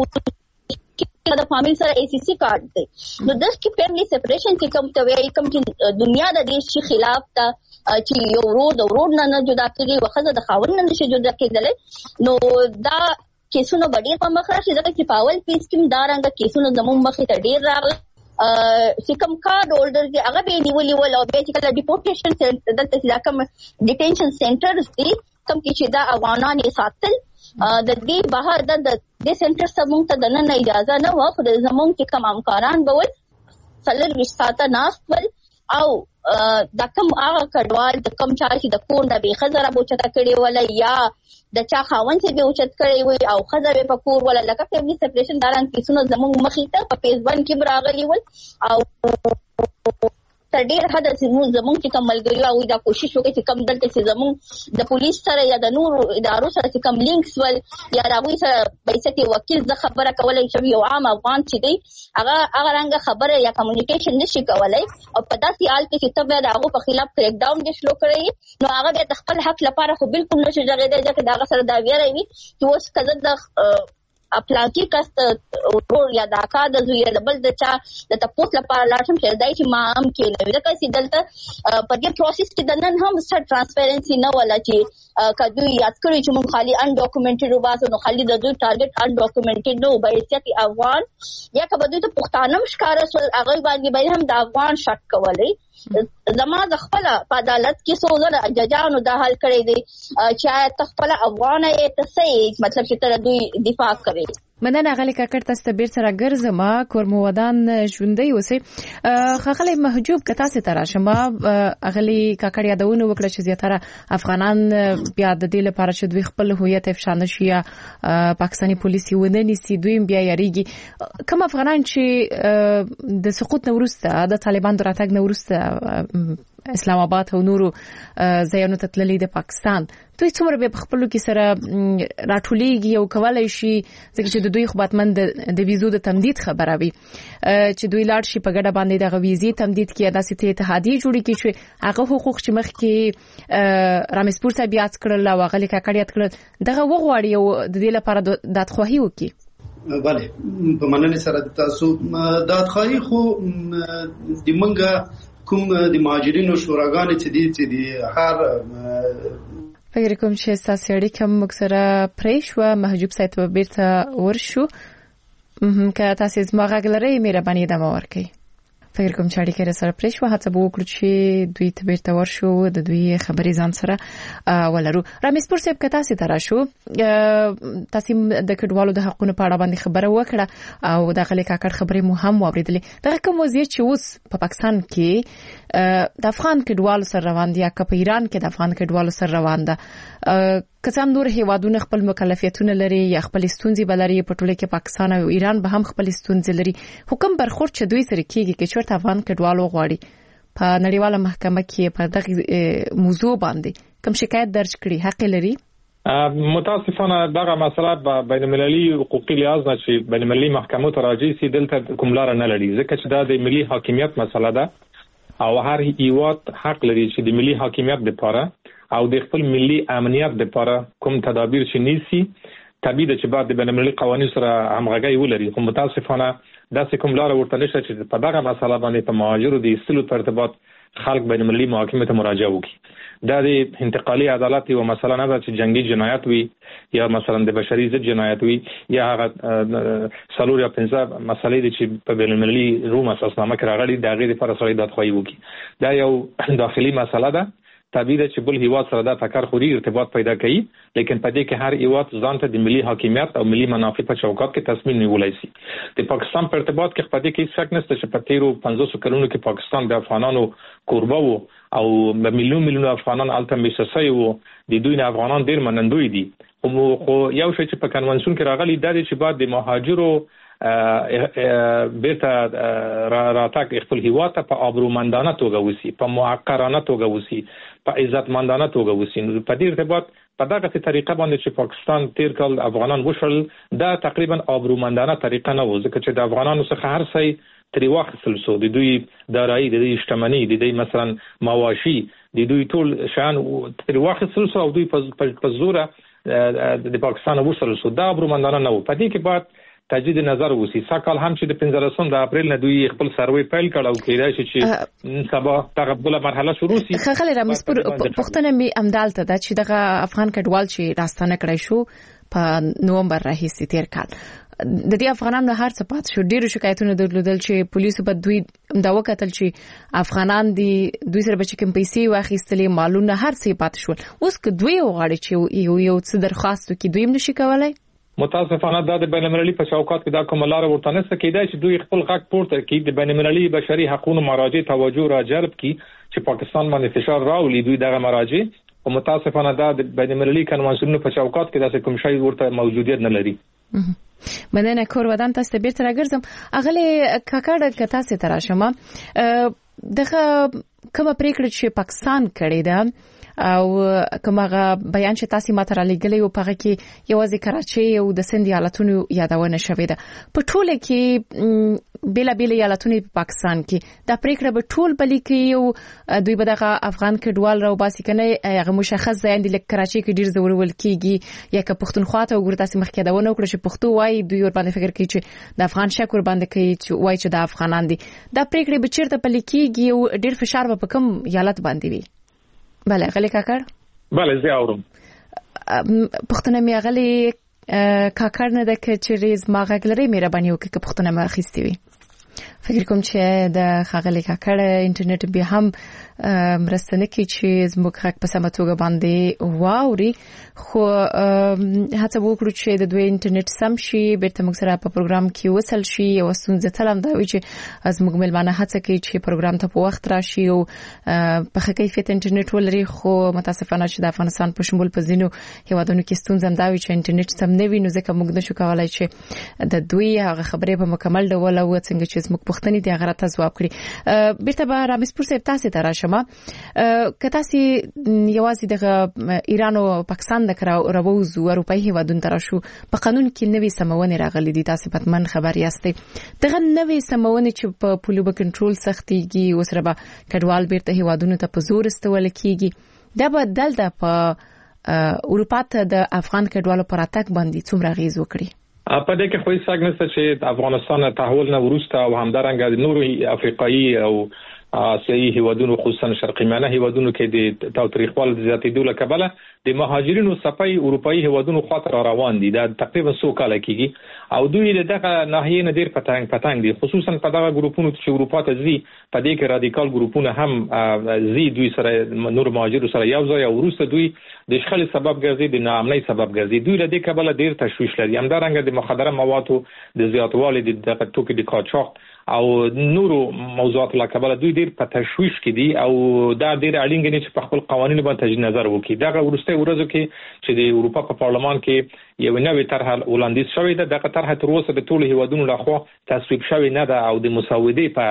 د فامیل سره ای سی سی کارت دی نو د کی فیملی سپریشن کې کوم ته وایي کوم چې دنیا د دې شي خلاف تا چې یو ورو د ورو نه جدا کېږي وخت د خاوند نه نشي جدا کېدل نو دا کیسونو ډېر په مخ راشي ځکه چې پاول پیس کې دا رنګ کیسونو زموږ مخې ته ډېر راغلي چې کوم کارت هولډر دی هغه به نیولې ول او به چې کله ډیپورټیشن سنټر دلته چې کوم ډیټینشن سنټرز دي کوم چې دا افغانان یې ساتل د دې بهر د دې سنټر سمون ته د نن اجازه نه و خو زموږ چې کوم امکاران بول څلور وشتاته ناستول او د کوم هغه کډوال د کوم چا چې د کور نه به خزر ابوچته کړي ولا یا د چا خاون چې به اوچت کړي وي او خزر په کور ولا لکه فیملی سپریشن داران کیسونو زموږ مخې ته په پیج باندې کې براغلي ول او تر ډیر حد زموږ زموږ چې کوم ملګری او دا کوشش وکړي چې کوم دلته چې زموږ د پولیس سره یا د نور ادارو سره چې کوم لینکس ول یا راوي سره بیسته وکیل ز خبره کولای شي یو عام افغان چې دی هغه هغه رنګ خبره یا کمیونیکیشن نشي کولای او په داسې حال کې چې تبه دغه په خلاف کریک ډاون د شلو کړی نو هغه د خپل حق لپاره خو بالکل نشي ځګیدای چې دغه سره دا ویری وي چې اوس کزه د اپلاکی کاست ورور یا دا کا د زوی د بل د چا د تاسو لپاره لاټم شه دای چې ما هم کې نه ځکه چې دلته په دې پروسس کې د نن هم څه ترانسپیرنسي نه ولا چې کدو یاد کړی چې مون خالي ان ډاکومنټډ وباسو نو خالي د دوی ټارګټ ان ډاکومنټډ نو بایستی افغان یا کبه دوی ته پښتانه مشکاره سول هغه باندې به هم د افغان شک کولای زما د خپل په عدالت کې سوزره ججانو د حل کړی دی چې آیا خپل افغان یې تصحیح مطلب چې تر دوی دفاع کوي مننه غلی کاکړ تاسو ته بیرته راګرځم کورمودان ژوندۍ اوسې خغلی محجوب که تاسو ته راشم غلی کاکړ یادونه وکړه چې زیاتره افغانان بیا د دې لپاره چې دوی خپل هویت افشا نشي یا پاکستاني پولیسي ونه نیسي دوی بیا یریږي کوم افغانان چې د سقوط نه وروسته د طالبان دراتګ نه وروسته اسلام آباد او نورو ځایونو ته تللي د پاکستان دوی څومره به خپل کې سره راټولېږي او کولای شي ځکه چې د دوی خدمتمن د ویزو د تمدید خبره وي چې دوی لاړ شي په ګډه باندې د ویزې تمدید کې داسې ته اتحادیه جوړې کې چې هغه حقوق چې مخ کې رامسپور ته بیا څکړل او هغه لیکه کړی اتکړل دغه وغواړي او د دې لپاره دادخواهی وکړي bale په مننه سره تاسو دادخواهی خو د منګه کوم د مهاجرینو شوراګانې چې دي چې دي هر فکر کوم چې تاسو اړیکه موږ سره پریښو محجوب سایت به بیرته ورشو که تاسو زما غږلري مهرباني د ما ورکړئ فکر کوم چې اړیکه سره پریښو هڅه به وکړو چې دوی ته بیرته ورشو د دوی خبري ځان سره ولرو رامسپور صاحب که تاسو ته راشو تاسو د کډوالو د حقونو په اړه باندې خبره وکړه او د غلي کاکړ خبرې مو هم واوریدلې دا کوم وضعیت چې اوس په پاکستان کې د افغان کډوالو سره روان دي یا په ایران کې د افغان کډوالو سره روان ده کسان نور هیوادونه خپل مکلفیتونه لري یا خپل ستونزې بلري په ټوله کې پاکستان او ایران به هم خپل ستونزې لري حکم برخورد چې دوی سره کیږي چې چورت افغان کډوالو غواړي په نړیواله محکمه کې په دغه موضوع باندې کوم شکایت درج کړي حق لري متاسفانه دغه مسله په بین المللي حقوقي لحاظ نه چې بین المللي محکمو ته راځي سي دلته کوم لار نه لري ځکه چې دا د ملي حاکمیت مسله ده او هر هیواد حق لري چې د ملي حاکمیت لپاره او د خپل ملي امنیت لپاره کوم تدابیر چې نیسي طبیعي ده چې بعد د بین المللي قوانینو سره همغږي ولري خو متاسفانه داسې کوم لار ورته نشته چې په دغه مسله باندې په مهاجرو د ایستلو په ارتباط خلک بین المللي محاکمې ته مراجعه وکړي دا د انتقالي عدالت یو مسله نه ده چې جنگي جنایت وي یا مثلا د بشري ضد جنایت وي یا هغه څلور یا پنځه مسلې دي چې په بین المللي روم اساسنامه کې راغلي د هغې لپاره سړی دادخواهي وکړي دا یو داخلي مسله ده طبیعي ده چې بل هیواد سره دا ټکر خوري ارتباط پیدا کوي لیکن په دې کې هر هیواد ځان ته د ملي حاکمیت او ملي منافع په چوکاټ کې تصمیم نیولای شي د پاکستان په ارتباط کې په دې کې شک نشته چې په تیرو پنځوس کلونو کې پاکستان د افغانانو کوربه وو او میلیون میلیون افغانان الته میشسي وو د دوی نه افغانان ډیر منندوی دي خو یو شی چې په کنونسیون کې راغلی دا دی چې بعد د مهاجرو بیرته راتګ خپل هیواد ته په آبرومندانه توګه وسی په موقرانه توګه وسی په عزتمندانه توګه وسی په دې ارتباط په دغه طریقه باندې چې پاکستان تیر کال افغانان وشل دا تقریبا آبرومندانه طریقه نه و ځکه چې د افغانانو څخه هر څه تری واخیستل شو د دوی دارایی د دوی شتمنۍ د دوی مثلا مواشي د دوی ټول شان تری واخیستل شو او دوی په زوره د پاکستان وشل شو دا آبرومندانه نه و په دې کې بعد تجدید نظر وسی ساکال هم چې د پنځلسم د اپریل نه دوی خپل سروې پیل کړ او کېدای شي چې سبا تقبل مرحله شروع شي خغل رامسپور پښتنه می امدالته د چې دغه افغان کډوال چې راستانه کړی شو په نومبر راهیسې تیر کال د دې افغانانو هر څه پات شو ډیرو شکایتونه درلودل چې پولیسو په دوی دا وکتل چې افغانان دي دوی سره بچ کوم پیسې واخیستلې مالونه هر څه پات شول اوس که دوی وغواړي چې یو یو څه درخواست وکړي دوی هم نشي کولای متاسفانه دا د بین المللي په چوکاټ کې دا کوم لار ورته نشته کېدای چې دوی خپل غږ پورته کړي د بین المللي بشري حقوقو مراجع توجه را جلب کړي چې پاکستان باندې فشار راولي دوی دغه مراجع او متاسفانه دا د بین المللي کنوانسیونونو په چوکاټ کې داسې کوم شی ورته موجودیت نه لري مننه کور ودان تاسو ته بیرته راګرځم اغله کاکاډه کتا سي تراشمه دغه کومه پریکړه چې پاکستان کړې ده او کومه بیان چې تاسو ماته را لګلې او په کې یوازې کراچي او د سند ایالتونو یادونه شوې ده په ټوله کې بلا بلا ایالتونو په پاکستان کې دا پریکړه به ټول بلی کې او دوی به دغه افغان کډوال راو باسي کنه هغه مشخص ځای دی لکه کراچي کې ډیر زورول کیږي یا که پښتونخوا ته وګورئ تاسو مخکې دا ونه وکړه چې پښتو وای دوی ور باندې فکر کوي چې د افغان شکر باندې کوي چې وای چې د افغانان دي دا پریکړه به چیرته بلی کېږي او ډیر فشار به کوم ایالت باندې وي بله غلی کاکړ بله زه اورم پښتنه می غلی کاکړ نه د کچریز ما غلري مې ربانی وکړه که پښتنه ما اخیستي وي فکر کوم چې د خغلی کاکړ انټرنیټ به هم مرستنه کی چې زموږ حق په سمه توګه باندې واوري خو هڅه وکړو چې د دوی انټرنیټ سم شي بیرته موږ سره په پروګرام کې وصل شي او ستونزه تلم دا وی چې زموږ ملمانه هڅه کوي چې پروګرام ته په وخت راشي او په ښه کیفیت انټرنیټ ولري خو متاسفانه چې د افغانستان په شمول په ځینو هیوادونو کې ستونزه دا وی چې انټرنیټ سم نه وي نو ځکه موږ نشو کولای چې د دوی هغه خبرې په مکمل ډول او څنګه چې زموږ پښتني دی هغه ته ځواب کړي بیرته به رامسپور صاحب تاسو ته راشم که تاسو یوازې د ایران او پاکستان د راووزو اروپאי هیوادونو تر شو په قانون کې نوې سمونه راغلي دي تاسو پتمن خبر یاستئ دغه نوې سمونه چې په پولیو کنټرول سختيږي او سره به کډوال بیرته هیوادونو ته په زور استول کیږي دا به دلته په اروپا ته د افغان کډوالو پر اتاک باندې څومره غیز وکړي په دې کې خو هیڅ څنګه نشته چې افغانستان تحول نه ورسته او همدارنګه د نورو افریقایي او آسیایي هیوادونو خصوصا شرقي میانه هیوادونو کې د تاوتریخوال زیاتېدو له کبله د مهاجرینو صفای اروپאי هیوادونو خاطر روان دي دا تقریبا څو کال کېږي او دوی دغه ناحیه نه ډیر پتنګ پتنګ دي خصوصا په دغه ګروپونو چې اروپا ته ځي په دې کې رادیکال ګروپونه هم زی دوی سره نور مهاجرو سره یو ځای او روسه دوی د شخړې سبب ګرځي د ناامنۍ سبب ګرځي دوی له دې کبله ډیر تشویش لري همدارنګه د مخدره موادو د زیاتوالي د دغه توکي د قاچاق او نورو موضوعات له کبله دوی ډیر په تشویش کې دي او دا ډیر اړین دي چې په خپل قوانینو باندې تجدید نظر وکړي دا ورسته ورځو کې چې د اروپا په پارلمان کې یو نوې طرح وړاندیز شوې ده دغه طرح تر اوسه د ټولو هیوادونو لخوا تصویب شوې نه ده او د مسودې په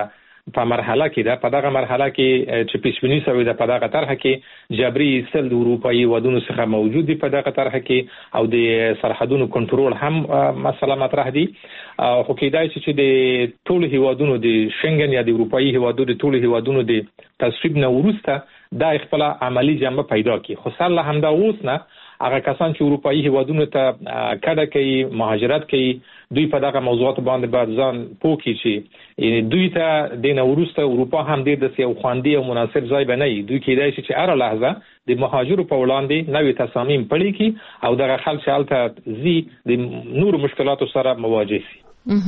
په مرحله کې ده. په دغه مرحله کې چې پیشبینی شوی ده په دغه طرح کې جبري ایستل د اروپایي هیوادونو څخه موجود دي په دغه طرح کې او د سرحدونو کنټرول هم مسله مطرح دي. خو کېدای شي چې د ټولو هیوادونو د شنګن یا د اروپایي هیوادونو د ټولو هیوادونو د تصویب نه وروسته دا خپل عملی جنبه پیدا کړي. خو سره همدا اوس نه هغه کسان چې اروپایي هیوادونو ته کډه کوي مهاجرت کوي دوی په دغه موضوعات باندې باید ځان پوکي چې یعنی دوی ته د نوروسته اروپا هم ډیر د سیو خواندي او مناسب ځای بنئ. دوی کېدای شي چې هر لحظه د مهاجرو په وړاندې نوې تصامیم پلي کی او دغه خلک حالت زی د نور مشکلاتو سره مواجه شي.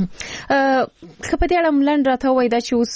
ا خپل اړه ملند راته وای دا چې اوس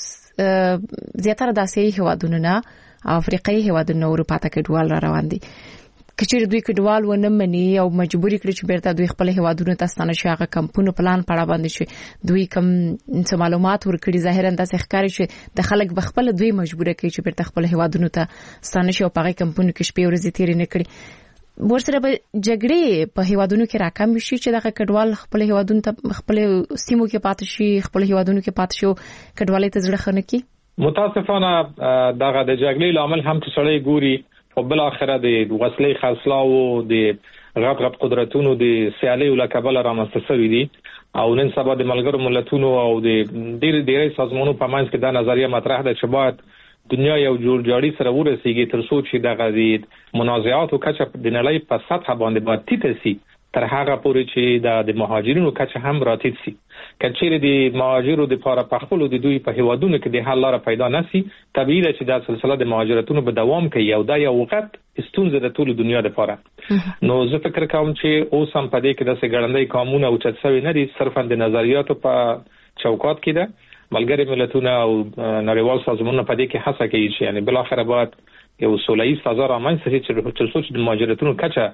زیاتره د اسیایي هیوادونو نه افریقایي هیوادونو اروپا ته کډوال را روان دي. کچېر دوی کډوال ونه مني او مجبوري کړي چې بیرته دوی خپل هیوادونو ته ستانه شي. هغه کمپونو پلان پړه باندې شي دوی کم څه معلومات ورکړي ظاهرا د ښکاری شي د خلک بخپل دوی مجبوره کوي چې بیرته خپل هیوادونو ته ستانه شي او په هغه کمپونو کې شپې ورځې تیرې نه کړي. ورسره به جګړې په هیوادونو کې راکم شي چې دغه کډوال خپل هیوادونو ته خپل سیمو کې پاتې شي خپل هیوادونو کې پاتې شي کډوالۍ ته ځړه خنه کی. متاسفانه دغه د جګړې لامل هم چې سړی ګوري او بل اخره د وسلې خرڅلاو د غټ غټ قدرتونو د سیالي ول کابل رامنځته شوې دي او نن سبا د ملګرو ملتونو او د ډېر ډېر سازمانونو په منځ کې دا نظریه مطرح ده چې باید دنیا یو جوړ جاړي سره ورسیږي تر څو چې دغه د منازعات او کچه د نړۍ په سطح باندې باید ټیټ شي تر هغه پورې چې د مهاجرینو کچه هم راتېد شي. کچېره د مهاجرو د لپاره په خپل د دوی په هیوادونو کې د حل لاره پیدا نشي طبیعي ده چې دا سلسله د مهاجرتونو به دوام کوي او دا یو وخت ستونزه د ټول دنیا لپاره. نو زه فکر کوم چې اوس هم په دې کې د سګړندۍ قانون او چتسوي نه دي صرفا د نظریاتو په چوکاټ کې ده. ملګری ملتونه او نړیوال سازمانونه په دې کې هڅه کوي چې یعنی بل اخر بعد یو سوله‌ای فضا رامنځته شي چې تر څو چې د مهاجرتونو کچه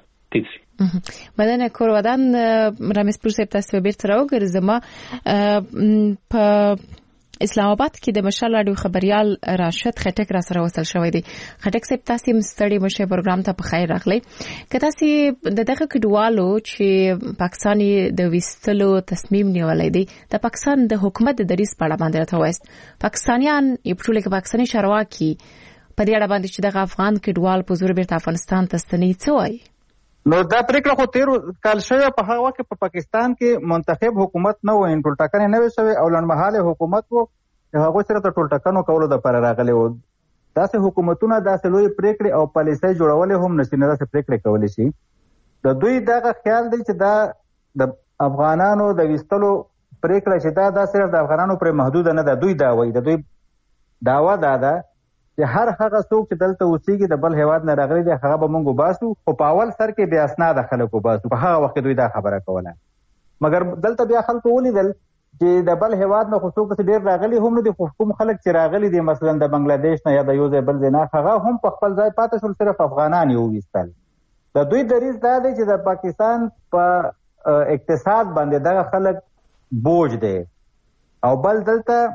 بدن کورودان رمیز پرسیب تاسو بیرته راوګرځم په اسلام آباد کې د مشال راډیو خبريال راشد خټک را سره وصل شوی دی. خټک صاحب تاسو مستړي مشه پروګرام ته په خیر راغلی. که تاسو د دغه کډوالو چې پاکستاني د وستلو تصمیم نیولای دی د پاکستان د حکومت د دریس په اړه باندې راته وایست پاکستانیان یو ټول کې پاکستاني چارواکي په دې اړه باندې چې دغه افغان کډوال په زور بیرته افغانستان ته ستنی څه وایي؟ نو دا پریکړه خو تیر کال شوی په هغه وخت په پاکستان کې منتخب حکومت نه و ان ټول ټاکنې نه وشوي او لنډمهاله حکومت وو هغه سره د ټول ټاکنو کولو د پر راغلي وو. داسې حکومتونه داسې لوی پریکړې او پالیسۍ جوړولې هم نشي نه داسې پریکړې کولې شي. د دوی دغه خیال دی چې دا د افغانانو د وستلو پریکړه چې دا د صرف د افغانانو پر محدود نه ده. دوی دا وایي د دوی داوا دا ده چې هر هغه څوک چې دلته اوسېږي د بل هیواد نه راغلي دی هغه به موږ باسو خو په اول سر کې بیا اسناد خلکو باسو. په هغه وخت دوی دا خبره کوله مګر دلته بیا خلکو ولیدل چې د بل هیواد نه خو څوک ډېر راغلي هم نه دي خو کوم خلک چې راغلي دي مثلا د بنگلاديش نه یا د یو ځای بل ځای نه هغه هم په خپل ځای پاتې شول صرف افغانان یو وستل. د دوی دریځ دا دی چې د پاکستان په اقتصاد باندې دغه خلک بوج دی او بل دلته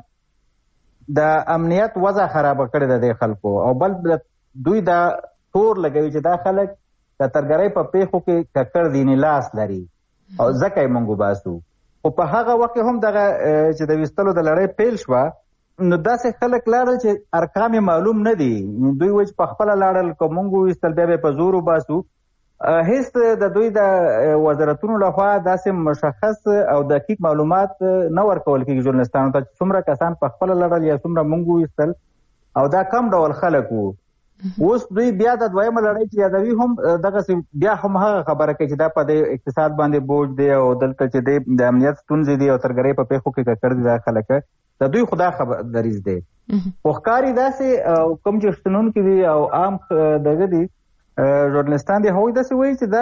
د امنیت وضع خراب کړی د خلکو او بل دوی دا تور لګوي چې دا خلک د ترګرۍ په پیښو کې ککړ دیني لاس لري او ځکه یې مونږ باسو. خو په هغه وخت هم دغه چې د وستلو د لړۍ پیل شوه نو داسې خلک لاړل چې ارقام معلوم نه دي. دوی وایي چې په خپله لاړل که مونږ وستل بیا به په زور وباسو. هیڅ د دوی د وزارتونو لخوا داسې مشخص او دقیق معلومات نه ورکول کېږي ژورنالستانو ته چې څومره کسان په خپله لړل یا څومره مونږ وویستل او دا کم ډول خلک وو. اوس دوی بیا د دویمه لړۍ چې یادوي هم دغسې بیا هم هغه خبره کوي چې دا په د اقتصاد باندې بوج دی او دلته چې دی د امنیت ستونزې دي او ترګرۍ په پیښو کې ککړ دي دا خلک د دوی خو دا دریځ دی. خو ښکاري داسې کوم چې شتمنونکي دي او عام دغه دي ژورنالستان دي هغوی داسې وایي چې دا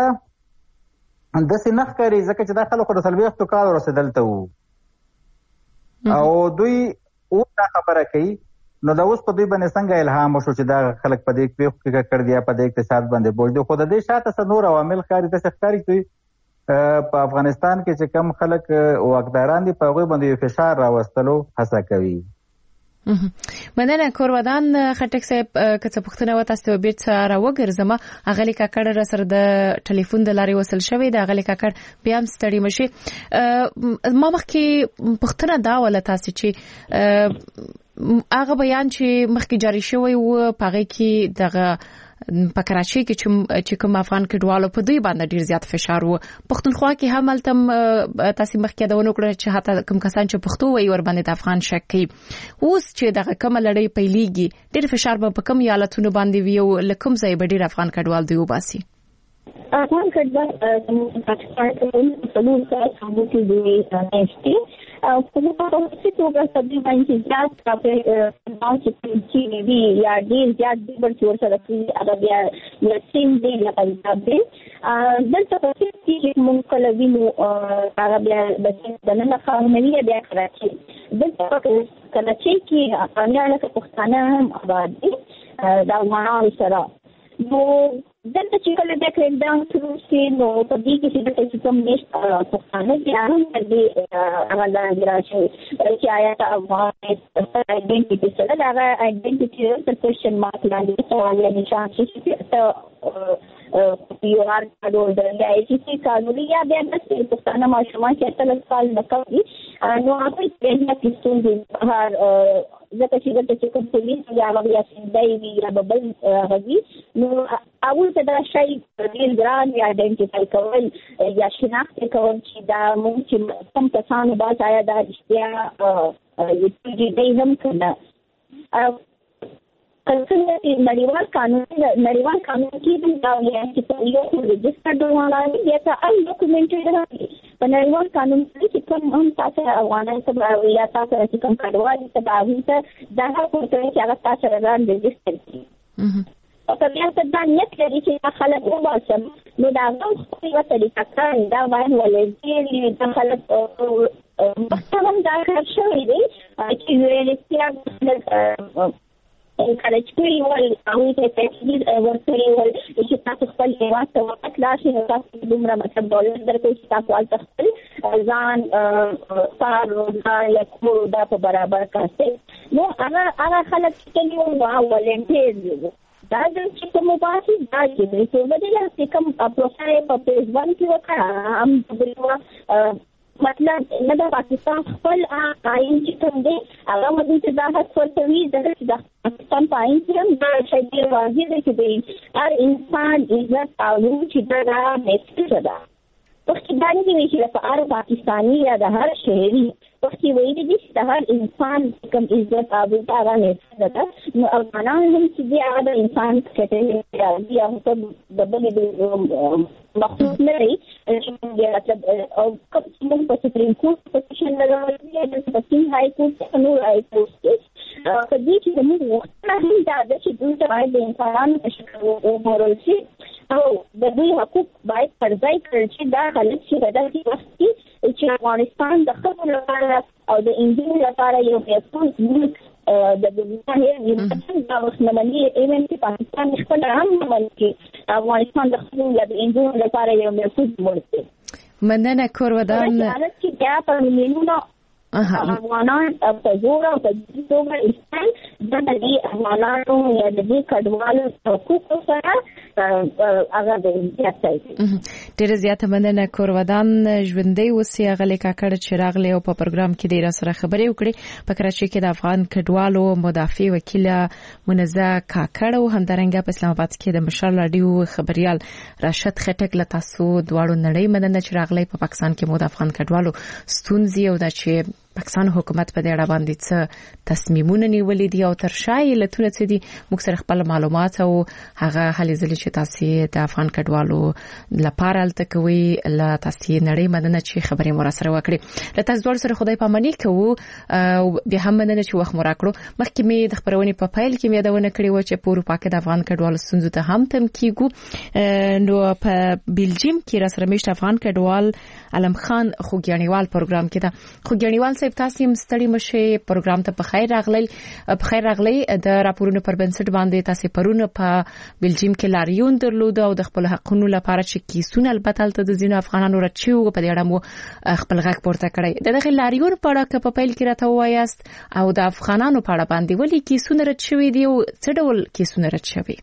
داسې نه ښکاري ځکه چې دا خلک خو د څلوېښتو کالو رسېدل ته وو او دوی اوس دا خبره کوي. نو دا اوس په دوی باندې څنګه الهام وشو چې دا خلک په دې پیښو کې ککړ دي په دې اقتصاد باندې بوج دي. خو د دې شاته څه نور عوامل ښکاري داسې ښکاري چې په افغانستان کې چې کم خلک واکداران دي په هغوی باندې یو فشار راوستلو هڅه کوي. مننه کورودان خټک صاحب که څه پوښتنه وه تاسو ته بیرته راوګرځم. اغلی کاکړ را سره د ټلیفون د لارې وصل شوی د اغلی کاکړ بیا هم ستړي مشي. ما مخکې پوښتنه دا وله تاسو چې هغه بیان چې مخکې جاری شوی و پغې کې دغه په کراچۍ کې چې کوم افغان کډوالو په دوی باندې ډیر زیات فشار وو. پښتونخوا کې هم التم تاسو مخکې دا ونه کړ چې حتی کوم کسان چې پښتو وایي ور باندې د افغان شک کوي. اوس چې دغه کوم لړۍ پیلېږي ډیر فشار به کوم یالتونو باندې ویو لکم ځای به ډیر افغان کډوال دی وباسي. افغان کډوال پاکستان ته څلور کال سموتي دی نشته او په هغه څه توګه سبي باندې زیات کافي نو چې وی یا ډیر زیات دی بل څور سره چې هغه بیا یو سیم دی لکه دی دلته په چې مونږ کله وینو هغه بیا د نن خاورمنی بیا کراچي دلته کراچي کې افغانان له پښتانه هم آباد دي دا مانو سره نو دلته چې کله د کریک ډاون شروع شي نو په دې کې چې د کوم نشته پښتانه بیا هم دې هغه د راشي چې آیا افغان آئیډنټیټي سره دا آئیډنټیټي د کوېشن مارک لاندې سوال نشان چې ته یو هر کډول د ای سی سی قانوني یا د پښتانه ماشومان چې تل کال نکوي نو هغه د کیسون دي هر ځکه چې د چې کوم پولیس یا هغه سندای وی یا بل غوي نو اول ته دا شی ډیر ګران یا آئیډنټیفای کول یا شناخت کول چې دا موږ چې کوم کسانو باز آیا دا اشتیا یو چې دې هم کنه څنګه چې نړیوال قانون نړیوال قانون کې دا وایي چې یو رجسټرډ ډول یا تا ان ډاکومنټډ راځي په نړیوال قانون کې چې کوم هم تاسو افغانان ته یا تاسو چې کوم کډوال ته باندې ته دا هغه کوي چې هغه تاسو راځي رجسټر کړي او کله چې دا نیت لري چې خلک وباسم نو دا هم خپل طریقه کار دا باندې ولې چې دا خلک مختلف دا کار شوی دی چې ریالیټي encourage کړي ول او ته تفصیل ورکړي ول چې تاسو خپل هیواد ته وخت لاشي نو تاسو دومره مطلب ډالر درکوي چې تاسو خپل ځان کار روزګار یا کور دا په برابر کړئ نو هغه هغه خلک چې یو ولنټیر دي دا چې کوم باسي دا چې څه بدله چې کوم پروسه په پیج باندې کې وکړه هم د مطلب نه د پاکستان خپل آئین چې کوم دی هغه مدې چې دا خپل توی د پاکستان پاین چې هم دا شی دی واضح دی چې هر انسان عزت او چې دا میسج ده پښتو باندې چې په هر پاکستانی یا د هر شهري پښتو ویلي دي چې د هر انسان کوم عزت او دا میسج ده نو افغانان هم چې دی هغه د انسان کټه دی هغه د بلې مخصوص نه لري چې مطلب او کوم په سپریم کورټ پوزیشن لري د سپریم های کورټ نو های کورټ په دې کې موږ وخت نه دا چې دوی ته باید د انسانانو په شکل وګورل شي او د دوی حقوق باید پرځای کړل شي دا خلک چې د دې وخت چې افغانستان د خپل لپاره او د انجینر لپاره یو محفوظ ملک د دنیا هیڅ دا اوس نه مني ایون چې پاکستان خپل هم مني چې افغانستان د خپل د انجینر لپاره یو محفوظ ملک دی. مننه کورودان چې دا په مليونو افغانان په زور او په توګه استان د دې افغانانو یا د دې کډوالو حقوقو سره هغه د زیاتای ډېر زیات مننه کورودان ژوندۍ وسی غلې کاکړ چې راغلی او په پروګرام کې ډېر سره خبرې وکړي په کراچۍ کې د افغان کډوالو مدافع وکیل منزه کاکړ او همدارنګه په اسلام آباد کې د مشر رادیو خبريال راشد خټک له تاسو دواړو نړۍ مننه چې راغلی په پاکستان کې مو د افغان کډوالو ستونزې او د چې پاکستان حکومت په دې اړه باندې څه تصمیمونه نیولې دي او تر شای لتونه څه دي موږ سره خپل معلومات او هغه هلي ځلې چې تاسو د افغان کډوالو لپاره الته کوي لا تاسو نړۍ مدنه چې خبرې مو سره وکړي له تاسو ډول سره خدای پامني کوو او به هم مدنه چې وخت مو راکړو مخکې می د خبرونې په فایل کې می یادونه کړې و چې په اروپا کې د افغان کډوالو ستونزو ته هم تم کیږي نو په بلجیم کې را سره مشت افغان کډوال علم خان خوګیانیوال پروګرام کې دا خوګیانیوال تاسو هم ستړي مشه پروګرام ته په خیر راغلی په خیر راغلی د راپورونو پر بنسټ باندې تاسو پرونه په بلجیم کې لاریون درلود او د خپل حقونو لپاره چې کیسونه البته تل د زینو افغانانو رچیو په دې اړه مو خپل غږ پورته کړی دغه لاریون په اړه په پیل کې راته وایاست او د افغانانو په اړه باندې ولې کیسونه رچوي دي او څه ډول کیسونه رچوي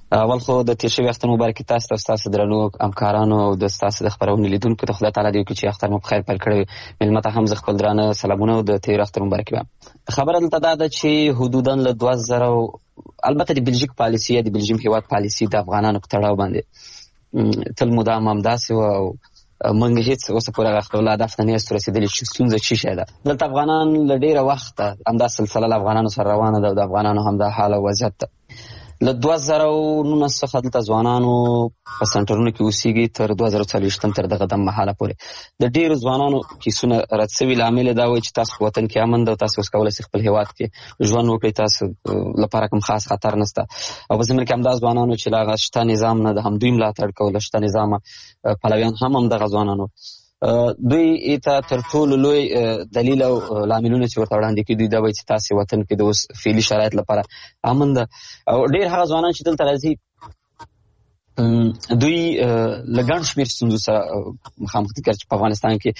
اول خو د تیر شوي اختر مبارکي تاسو ته ستاسو درنو همکارانو او د ستاسو د خبرونې لیدونکو ته خدای تعالی دې وکړي چې اختر مو په خیر پیل کړی. مېلمه ته هم زه خپل درانه سلامونه او د تیر اختر مبارکي وایم. خبره دلته دا ده چې حدودا له دوه زره البته د بلژیک پالیسي یا د بلژیم هیواد پالیسي د افغانانو په تړاو باندې تل مدام همداسې وه او موږ هېڅ اوسه پورې هغه خپل هدف ته نه یاستو رسېدلي چې ستونزه څه شی ده. دلته افغانان له ډېره وخته همدا سلسله له افغانانو سره روانه ده او د افغانانو همدا حال او وضعیت ده. له دوه زره نولس څخه دلته ځوانانو په سنټرونو کې اوسېږي تر دوه زره څلوېښتم تر دغه دم مهاله پورې. د ډېرو ځوانانو کیسونه رد سوي لامل یې دا وایي چې تاسو په وطن کې امن ده او تاسو اوس کولی شئ خپل هېواد کې ژوند وکړئ، تاسو لپاره کوم خاص خطر نشته. او په ضمن کې همدا ځوانانو چې له هغه شته نظام نه د همدوی ملاتړ کول، له شته نظامه پلویان هم همدغه ځوانانو دوی ته تر ټولو لوی دلیل او لاملونه چې ورته وړاندې کړي دوی دا وایي چې تاسې وطن کې د اوس فعلي شرایط لپاره امن ده. او ډېر هغه ځوانان چې دلته راځي دوی له ګڼ شمېر ستونزو سره مخامخ دي چې په افغانستان کې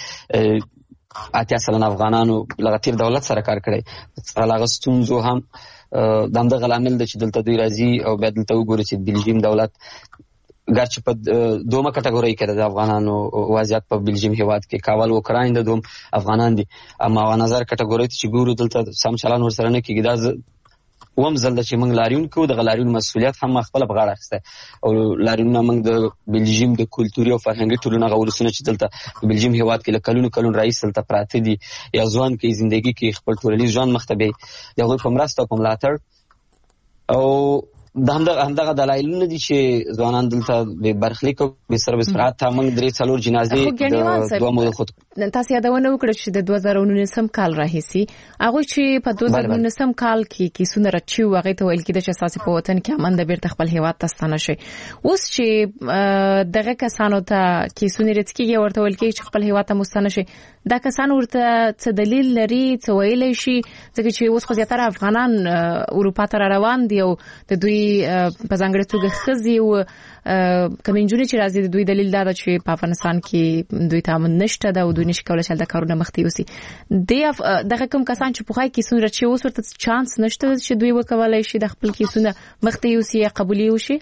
اتیا سلنه افغانانو له تیر دولت سره کار کړی، سره له هغه ستونزو هم د همدغه لامل ده چې دلته دوی راځي او بیا دلته وګوري چې بلژیم دولت ګرچې په دومه کټګورۍ کې د افغانانو وضعیت په بلژیم هیواد کې کاول اوکراین د دوم افغانان دي، اما او نظر کټګورۍ ته چې ګورو دلته سم چلن ورسره نه کېږي. دا اووم ځل ده چې موږ لاریون کوو، دغه لاریون مسؤلیت هم خپله په غاړه اخیستی او لاریونونه موږ د بلژیم د کلتوري او فرهنګي ټولنو هغه ولسونه چې دلته په بلژیم هیواد کې له کلونو کلونو راهیسې دلته پراته دي یا ژوند کوي، زندګي کې خپل ټولنیز ژوند مخ ته بیایي، د هغوی په مرسته او په ملاتړ او د همدغه همدغه دلایلونه دي چې ځوانان دلته بې برخلیک او بې سره بې سرعت ته موږ درې څلور جنازې د دوه مو خود تاسو یادونه وکړه چې د دوه زره نولسم کال راهیسي هغوی چې په دوه زره نولسم کال کې کیسونه راچي و هغې ته ویل کېده چې اساسي په وطن کې امن ده بیرته خپل هیواد ته ستانه شي. اوس چې دغه کسانو ته کیسونه رد کېږي ورته ویل کېږي چې خپل هیواد ته مستانه شي، دا کسان ورته څه دلیل لري، څه ویلی شي؟ ځکه چې اوس خو زیاتره افغانان اروپا ته را روان دي او د دوی په ځانګړې توګه ښځې او کومې نجونې چې راځي د دوی دلیل دا ده چې په افغانستان کې دوی ته امن نشته ده او دوی نشي کولی چې هلته کارونه مخته یوسي. دغه کوم کسان چې پخوا کیسونه راچي اوس ورته چانس نشته چې دوی وکولی شي د خپل کیسونه مخته یوسي یا قبول وشي؟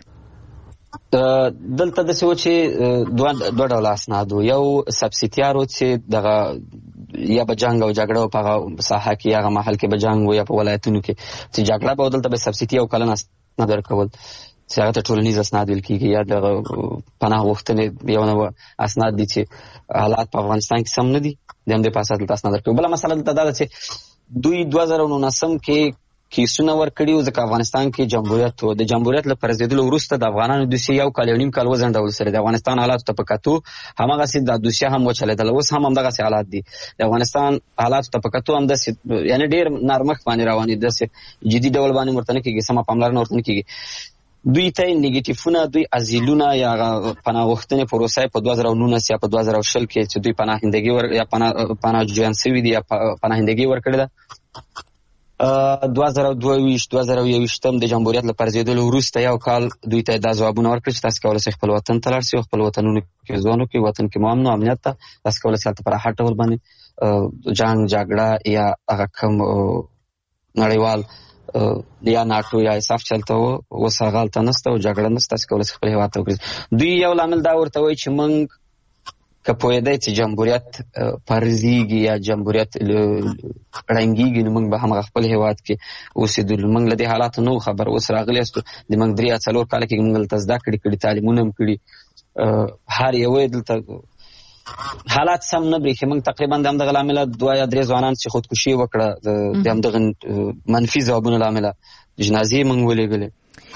دلته داسې و چې دوه ډوله اسناد و، یو سبسیتیار و چې دغه یا به جنګ او جګړه په هغه ساحه کې یا هغه محل کې به جنګ و یا په ولایتونو کې چې جګړه به دلته به سبسیتي او کلن اسناد ورکول چې هغه ته ټولنیز اسناد ویل کېږي یا دغه پناه غوښتنې یو نوع اسناد دي چې حالات په افغانستان کې سم نه دي، د همدې په اساس دلته اسناد ورکوي. بله مسله دلته دا ده چې دوی دوه زره نولسم کې کیسونه ورکړي و ځکه افغانستان کې جمهوریت و. د جمهوریت له پرځېدلو وروسته د افغانانو دوسیه یو کال یو نیم کال وځنډول سره د افغانستان حالاتو ته په کتو هماغسې دا دوسیه هم وچلېدله. اوس هم همدغسې حالات دي د افغانستان حالاتو ته په کتو همداسې یعنې ډېر نرمښت باندې روان دي، داسې جدي ډول باندې ورته نه کېږي، سمه پاملرنه ورته نه کېږي. دوی ته نیګیټیفونه دوی ازیلونه یا پناه غوښتنې پروسه په دوه زره نولس یا په دوه زره شل کې چې دوی پناهندګي ور یا پناه جویان شوي دي یا پناهندګي ورکړې ده. دوه زره دوه ویشت دوه زره یوویشتم د جمهوریت له پرځېدلو وروسته یو کال دوی ته دا ځوابونه ورکړي چې تاسو کولی شئ خپل وطن ته لاړ شئ او خپل وطنونو کې ژوند وکړئ، وطن کې مو امن او امنیت ته، تاسو کولی شئ هلته په راحت ډول باندې جنګ جګړه یا هغه کوم نړیوال یا ناټو یا اساف چلته و اوس هغه هلته نشته او جګړه نشته، تاسو کولی شئ خپل هېواد ته وګرځئ. دوی یو لامل دا ورته وایي چې موږ که پوهېدی چې جمهوریت پرځېږي یا جمهوریت ړنګېږي نو موږ به همغه خپل هېواد کې اوسېدلو. موږ له دې حالاتو نه خبر، اوس راغلی یاستو د موږ درې یا څلور کاله کې موږ دلته زده کړې کړي، تعلیمونه هم کړي، هر یو یې دلته حالات سم نه برېښي. موږ تقریبا د همدغه لامله دوه یا درې ځوانان چې خودکشي وکړه د همدغه منفي ځوابونو لامله جنازې موږ ولېږلې.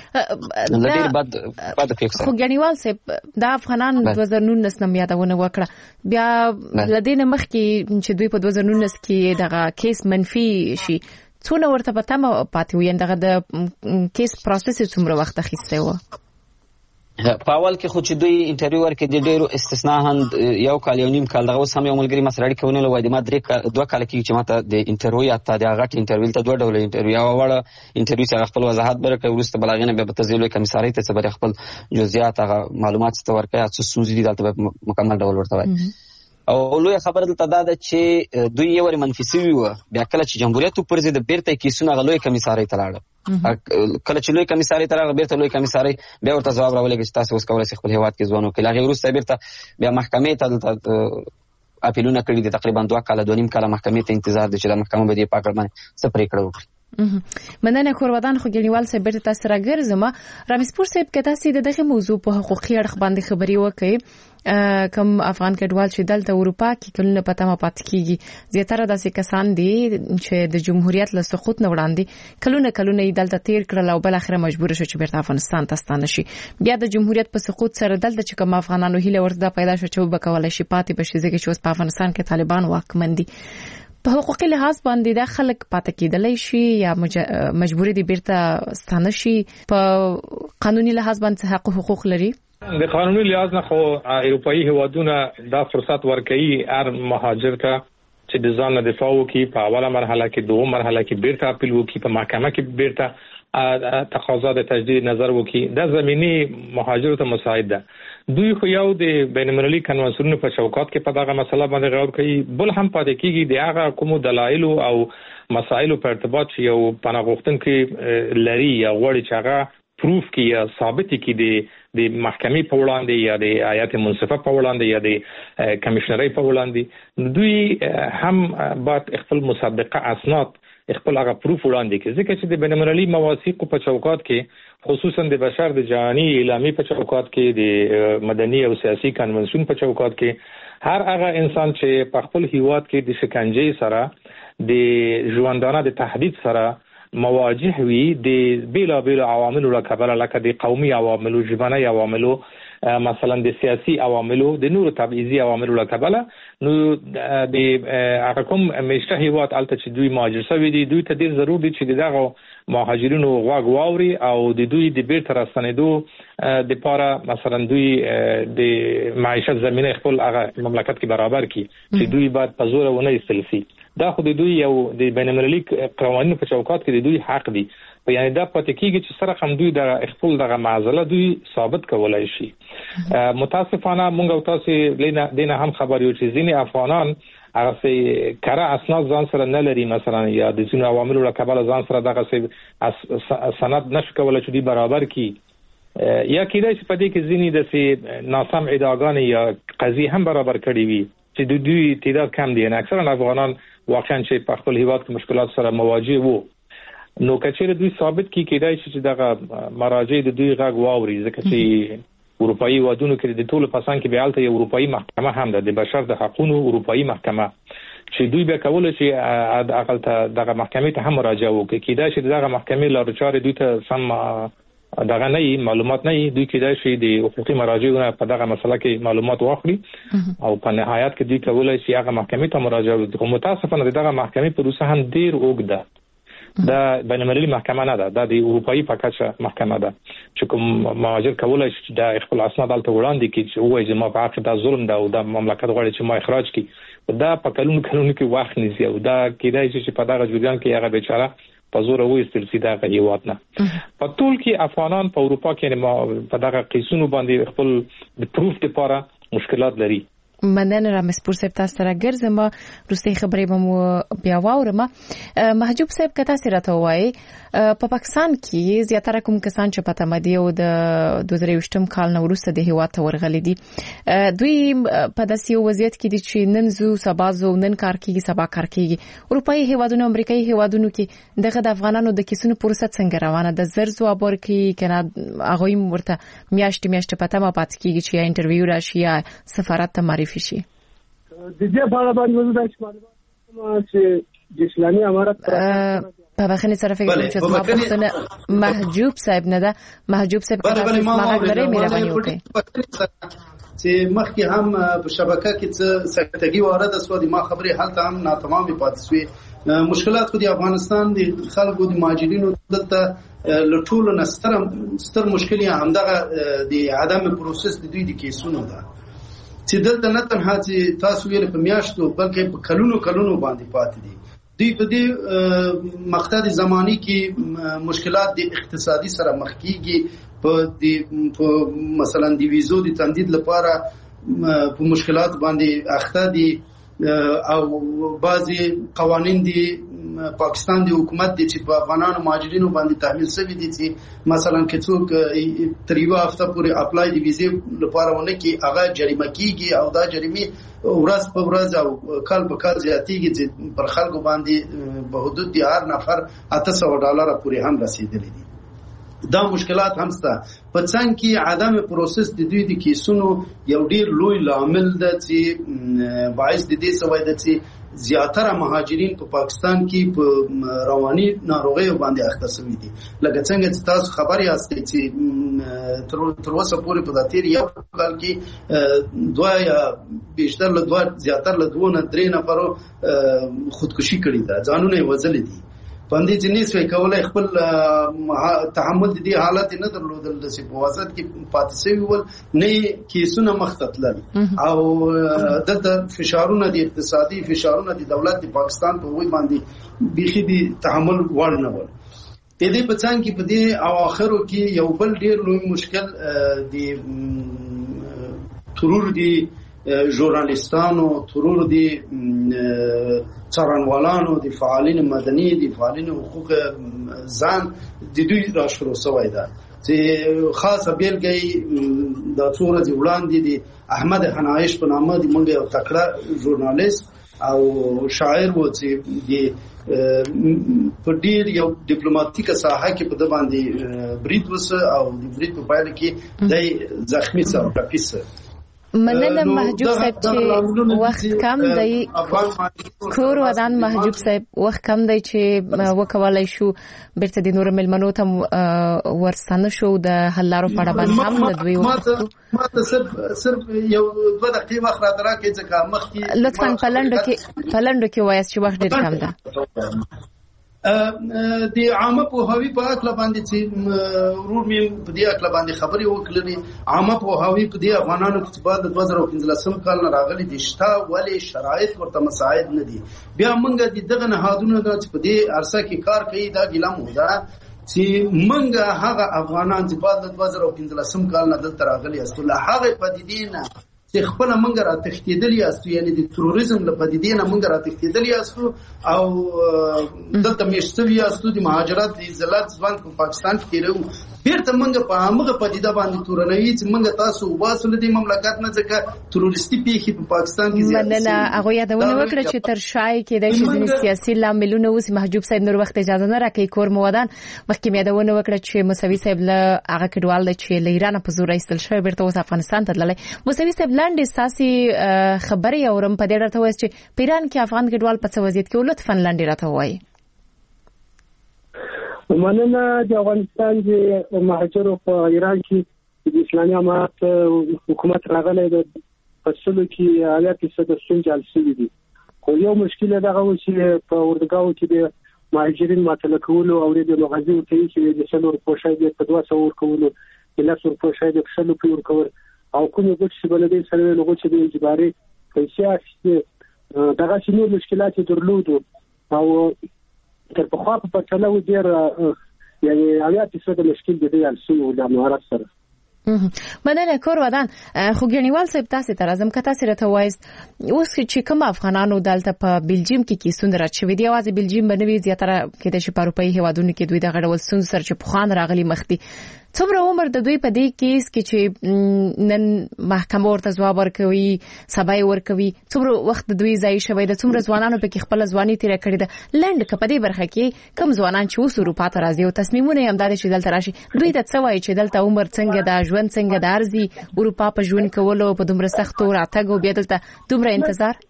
خو ګنیوال صاحب دا افغانان دوه زره نولس نه یادونه وکړه، بیا له دې نه مخکې چې دوی په دوه زره نولس کې دغه کیس منفي شي څونه ورته په تمه پاتې وي، دغه د کیس پروسس څومره وخت اخیستی و؟ په اول کې خو چې دوی انټرویو ورکړي د ډېرو استثناء یو کال یو نیم کال، دغه اوس هم یو ملګري ما سره اړیکه ونیوله، وایي د ما درې دوه کاله کېږي چې ما ته د انټرویو یا ته د هغه غټ انټرویو ته دوه ډوله انټرویو، یوه وړه انټرویو چې هغه خپل وضاحت به راکوي، وروسته به له هغې نه بیا به ته ځې لوی کمیسارۍ ته څه به خپل جزئیات هغه معلومات څه ته ورکوي، څه ستونزې دي دلته به مکمل ډول ورته وایي. او لویه خبره دلته دا ده چې دوی یو وارې منفي سوي وه، بیا کله چې جمهوریت وپرځېده بېرته یې کیسونه هغه لویې کمیسارۍ ته لاړه کله چې لوی کمیساري تر بیرته لوی کمیساري بیا ورته جواب راولېږي چې تاسو اوس کولای شئ خپل هیواد کې ځوان وکړئ. هغه وروسته بیرته بیا محکمې ته اپیلونه کړي دي، تقریبا دوه کاله دوه نیم کاله محکمې ته انتظار دی چې د محکمې به دې په اړه باندې څه پرېکړه وکړي. مننه کورودان خو ګنیوال صاحب بیرته تاسو راګرځم. رامسپور صاحب که تاسو دغه موضوع په حقوقي اړخ باندې خبري وکړئ، کوم افغان کډوال چې دلته اروپا کې کلونه پته ما پات کیږي، زیاتره داسې کسان دي چې د جمهوریت له سقوط نه وړاندې کلونه کلونه یې دلته تیر کړل او بل اخر مجبور شو چې بیرته افغانستان ته ستانه شي. بیا د جمهوریت په سقوط سره دلته چې کوم افغانانو هیله ورته پیدا شو چې وبکول شي پاتې بشي، ځکه چې اوس په افغانستان کې طالبان واکمن دي. په حقوقي لحاظ باندې د خلک پاتې کېدلای شي یا مجبوري دي بیرته ستانه شي، په قانوني لحاظ باندې حق او حقوق لري؟ د قانوني لحاظ نه خو اروپאי هوادونه دا فرصت ورکوي هر مهاجر ته چې د ځان نه دفاع وکړي، په اوله مرحله کې دوه مرحله کې بیرته اپیل وکړي، په محکمه کې بیرته تقاضا د تجدید نظر وکړي. دا زمینی مهاجرو ته مساعد ده. دوی خو یو د بین المللي کنوانسیونونو په چوکاټ کې په دغه مسله باندې غور کوي، بل هم پاتې کیږي د هغه کوم دلایل او مسایل په ارتباط یو پناه غوښتونکي لري یا غواړي چې هغه پروف کی یا ثابت کی د د محکمې په وړاندې یا د هیئت منصفه په وړاندې یا د کمشنرۍ په وړاندې دوی هم باید خپل مصدقه اسناد خپل هغه پروف وړاندې کړي، ځکه چې د بین المللي مواثیق په چوکاټ کې خصوصا د بشر د جهاني اعلامیې په چوکاټ کې د مدني او سیاسي کنونسیون په چوکاټ کې هر هغه انسان چې په خپل هیواد کې د شکنجې سره د ژوندانه د تهدید سره مواجه وي د بیلا بیلا عواملو لکه لکه د قومي عواملو، ژبني عواملو، مثلا د سیاسي عواملو، د نور تبعیضي عواملو لکه نو د هغه کوم مشته هیواد الته چې دوی مهاجر شوي دي دوی ته ډیر ضروري دي چې دغه مهاجرینو غوږ واوري او د دوی د بیرته راستنېدو د لپاره مثلا دوی د معیشت زمینه خپل هغه مملکت کې برابر کړي چې دوی باید په زور ونه ایستل شي. دا خو د دوی یو د بین المللي قوانینو په چوکاټ کې د دوی حق دی، په یعنی دا پاتې کیږي چې سره هم دوی د خپل دغه معضله دوی ثابت کولای شي. متاسفانه مونږ او تاسو دینه هم خبر یو چې ځینې افغانان هغه سي کاره اسناد ځان سره نه لري، مثلا یا د ځینو عواملو لپاره ځان سره دغه سي سند نشي کولای چې دوی برابر کی، یا کېدای شي په دې کې ځینې د سي ناسم ادعاګانې یا قضیې هم برابر کړي وي چې د دوی تعداد کم دي. نه اکثرا افغانان واقعا چې په خپل هیواد کې مشکلات سره مواجه وو، نو کچېره دوی ثابت کی کېدای شي چې دغه مراجع د دوی غږ واوري، ځکه چې اروپאי هوادونو کې د ټولو پسان کې به الته یو اروپאי محکمه هم ده، د بشر د حقوقو اروپאי محکمه چې دوی به کولای شي اقل ته دغه محکمې ته هم مراجعه وکړي. کېدای شي دغه محکمې لارو چارې دوی ته سم دغه نه معلومات نه دوی کېدای شي د حقوقي مراجعونه په دغه مسله کې معلومات واخلي او په نهایت کې دوی کولای شي هغه محکمې ته مراجعه وکړي. متاسفانه دغه محکمې پروسه هم ډیر اوږده دا بین المللي محکمه نه ده، دا د اروپאי په کچه محکمه ده چې کوم مهاجر کولای شي د خپل اسناد الته وړاندې کړي چې وایي چې ما په حق د ظلم ده او د مملکت غواړي چې ما اخراج کړي، دا په کلونو کلونو کې وخت نیسي او دا کېدای شي چې په دغه جریان کې هغه بیچاره په زور وایستل سي دغه هیواد نه. په ټول کې افغانان په اروپا کې په دغه قیسونو باندې خپل د پروف لپاره مشکلات لري. مننه رامسپور صاحب تاسو سره ګرځم، روسي خبرې به مو بیا واورم. محجوب صاحب که تاسو راته وایي په پاکستان کې زیاتره کوم کسان چې په تمدي او د دوه زره یوولسم کال نه وروسته د هیواد ته ورغلي دي، دوی په داسې وضعیت کې دي چې نن زو سبا زو نن کار کوي سبا کار کوي. اروپאי هیوادونو امریکایي هیوادونو کې دغه د افغانانو د کیسونو پروسه څنګه روانه ده؟ زر زو ابور کې کنه هغه ورته میاشت میاشت پته ما پات کیږي چې انټرویو راشي یا سفارت ته معرفي شي. د دې په اړه باندې وځو د معلومات چې د اسلامي امارت په بخښنې سره فکر کوم چې ما پښتنه محجوب صاحب نه ده، محجوب صاحب تاسو ما غوړې مهرباني وکړئ چې مخکې هم په شبکه کې څه سکتګي وارده سو د ما خبرې حالت هم ناتمامه پاتې شوې. مشکلات خو د افغانستان د خلکو د مهاجرینو دلته لټول نه ستر ستر مشکل یې همدغه د عدم پروسس د دوی د کیسونو ده چې دلته نه تنها چې تاسو ویل په میاشتو بلکې په کلونو کلونو باندې پاتې دي. دوی په دې مقطع زمانی کې مشکلات د اقتصادي سره مخ کیږي، په د مثلا د ویزو د تمدید لپاره په مشکلات باندې اخته دي او بعضي قوانين دي پاکستان دی حکومت دی چې په افغانانو مهاجرینو باندې تحمیل شوی دي چې مثلا کې څوک تر یو هفته پورې اپلای دی ویزې لپاره ونه کې هغه جریمه کیږي او دا جریمه ورځ په ورځ او کال په کال زیاتېږي چې پر خلکو باندې په حدود دی هر نفر اته سوه ډالر پورې هم رسیدلی دي. دا مشکلات هم سته. په څنګ کې عدم پروسس د دوی د کیسونو یو ډیر لوی لامل ده چې باعث د دې سوي ده چې زیاتره مهاجرین په پاکستان کې په رواني ناروغیو باندې اخته شوي دي. لکه څنګه چې تاسو خبر یاست چې تر اوسه پورې په داتیر یو کال کې دوه یا بیشتر له دوه زیاتره له دوه نه درې نفرو خودکشي کړې ده، ځانونه یې وژلي دي. باندې چې نسوي کولای خپل تحمل دي حالت نه درلودل چې په وسط کې پاتې شوی ول نه کیسونه مختتل او د فشارونه دي اقتصادي فشارونه دي دولت د پاکستان په وای باندې بيخي دي تحمل وړ نه ول. د دې په څنګه کې په دې اواخرو کې یو بل ډیر لوی مشکل دی ترور دي ژورنالیستانو، ترور دي څارنوالانو، د فعالین مدني، د فعالین حقوق ځان د دوی را شروع شوی ده چې خاصه بیلګه د څو ورځې وړاندې د احمد حنایش په نامه د موږ یو تکړه ژورنالیست او شاعر و چې د په ډیر یو ډیپلوماټیکه ساحه کې په د باندې برید وسه او د برید په پایله کې د زخمی سره ټپي سره مننه محجوب صاحب چې وخت کم دی. کور ودان محجوب صاحب وخت کم دی چې وکولای شو بیرته د نور ملمنو ته ورسنه شو د حل لارو په اړه باندې هم د دوی وخت ما ته صرف صرف یو دوه دقیقې وخت را درکې ځکه مخکې لطفا پلندو کې پلندو کې وایي چې وخت ډیر کم ده. د عامه پوهاوی په اړه باندې چې ورور مې په دې اړه باندې خبرې وکړلې. عامه پوهاوی په دې افغانانو کې بعد د دوه زره پنځلسم کال نه راغلي دي شته ولې شرایط ورته مساعد نه دي. بیا موږ د دغه نهادونو چې په دې عرصه کې کار کوي دا ګیله مو ده چې موږ هغه افغانان چې بعد د دوه زره پنځلسم کال نه دلته راغلي است له هغه پدیدې نه چې خپل منګ را تختیدلی است یعنی د تروریزم له پدیدې نه منګ را تختیدلی است او دلته مشتوی است د مهاجرت د زلات ځوان په پاکستان کې راو بیرته منګ په هغه پدیده باندې تورنوي چې منګ تاسو واسول د مملکت نه ځکه تروریستي پیښې په پاکستان کې زیات مننه. هغه یادونه وکړه چې تر شای کې د شې سیاسي لاملونه اوس محجوب صاحب نور وخت اجازه نه راکې کور مودان مخکې یادونه وکړه چې موسوي صاحب له هغه کډوال چې له ایران په زور ایستل شوی بیرته اوس افغانستان ته تللی. موسوي صاحب لاندې ساسي خبري اورم په دې راته وایي چې پیران کې افغان کډوال په څه وضعیت کې لطفا لاندې راته وایي. مننه. د افغانستان د مهاجرو په ایران کې د اسلامي امارات حکومت راغلی د فصلو کې اویا فیصد ستونزې حل شوي دي. خو یو مشکل دغه و چې په اردوګاو کې د مهاجرین معطله کولو او د مغازي ورته چې د سلور پوښای د دوه سوه ورکولو د لسور پوښای د شلو په ورکول او کومه ګوت چې بلدې سره له ګوت د اجباري پیسې اخیستي دغه شنو مشکلات درلودو او تر په خوا په چلو ډیر یعنی اویا فیصد مشکل دی حل شوی د امارات سره. مننه. کور ودان خو ګنیوال صاحب تاسو ته راځم که تاسو راته وایست اوس چې کوم افغانانو دلته په بلجیم کې کیسونه راچوي دی واځي بلجیم باندې زیاتره کې د شپاروپای هوادونو کې دوی د غړول سن سره چې پخوان راغلي مخدي څومره عمر د دوی په دې کیس کې چې نن محکمه ورته ځواب ورکوي سبای ورکوي څومره وخت د دوی ځای شوی د څومره ځوانانو په کې خپل ځواني تیر کړی ده لند کپدې برخه کې کم ځوانان چې اوس اروپا ته راځي او تصمیمونه یې امداد چې دلته راشي دوی ته څه وایي چې دلته عمر څنګه دا ژوند څنګه د ارزي اروپا په ژوند کولو په دومره سختو راتګ او بیا دلته دومره انتظار.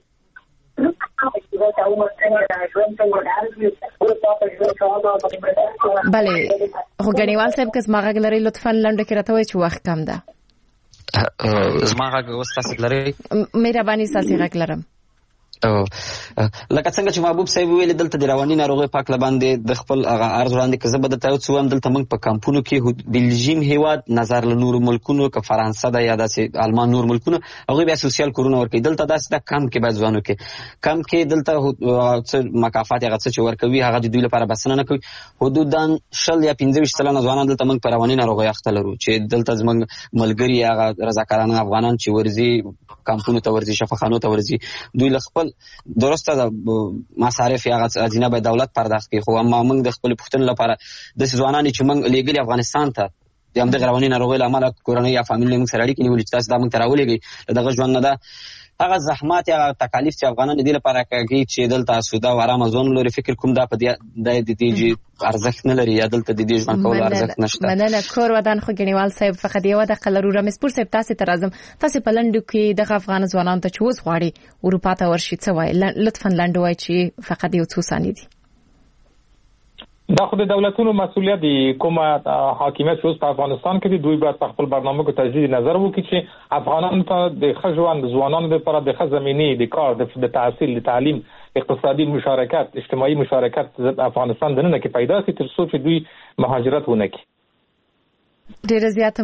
بله خو ګنیوال صاحب که زما غږ لري لطفا لنډه کې راته وایي چې وخت کم ده. زما غږ اوس تاسو لري؟ مهرباني ستاسو غږ لرم. او لکه څنګه چې محبوب صاحب ویل دلته د رواني ناروغي پاک لباندې د خپل هغه ارز وړاندې کزه بده تاسو څو هم دلته موږ په کمپونو کې بلجیم هیواد نظر له نور ملکونو که فرانسه د یا داسې آلمان نور ملکونو هغه بیا سوسیال کورونه ورکړي دلته داسې د کم کې باید ځوانو کې کم کې دلته مکافات هغه څه چې ورکوي هغه د دوی لپاره بسنه نه کوي. حدوداً شل یا پنځه ویشت سلنه ځوانان دلته موږ په رواني ناروغي اخته لرو چې دلته زموږ ملګري هغه رضاکارانه افغانان چې ورزي کمپونو ته ورزي شفاخانو ته ورزي دوی خپل درسته د مصارف یا خزینه به دولت پرداخت کوي، خو اما موږ د خپل پښتون لپاره د ځوانانو چې موږ لګل افغانستان ته د همدغه رواني ناروغۍ له امله کورنۍ یا فامیل موږ سره اړیکې نیولې چې تاسو دا موږ ته راولېږئ دغه ژوند نه ده هغه زحمات یا تکالیف چې افغانان دې لپاره کوي چې دلته سوده او آرام ژوند لري، فکر کوم دا په دې د دې ارزښت نه لري یا دلته د دې ژوند کول ارزښت نشته. مننه کور ودان خو ګنیوال صاحب فقط یو د قلرو رمسپور صاحب تاسو ته راځم. تاسو په لندو کې د افغان ځوانانو ته چې وس غواړي اروپا ته ورشي څه وای لطفا لندو وای چې فقط یو څو ثانیې دي. دا خو د دولتونو مسؤلیت دی، کومه حاکمیت چې اوس په افغانستان کې دی دوی باید په خپل برنامه کې تجدید نظر وکړي چې افغانانو ته د ښه ژوند ځوانانو لپاره د ښه زمینې د کار د تحصیل د تعلیم اقتصادي مشارکت اجتماعي مشارکت د افغانستان دننه کې پیدا شي تر څو چې دوی مهاجرت ونه کړي. ډېر زیات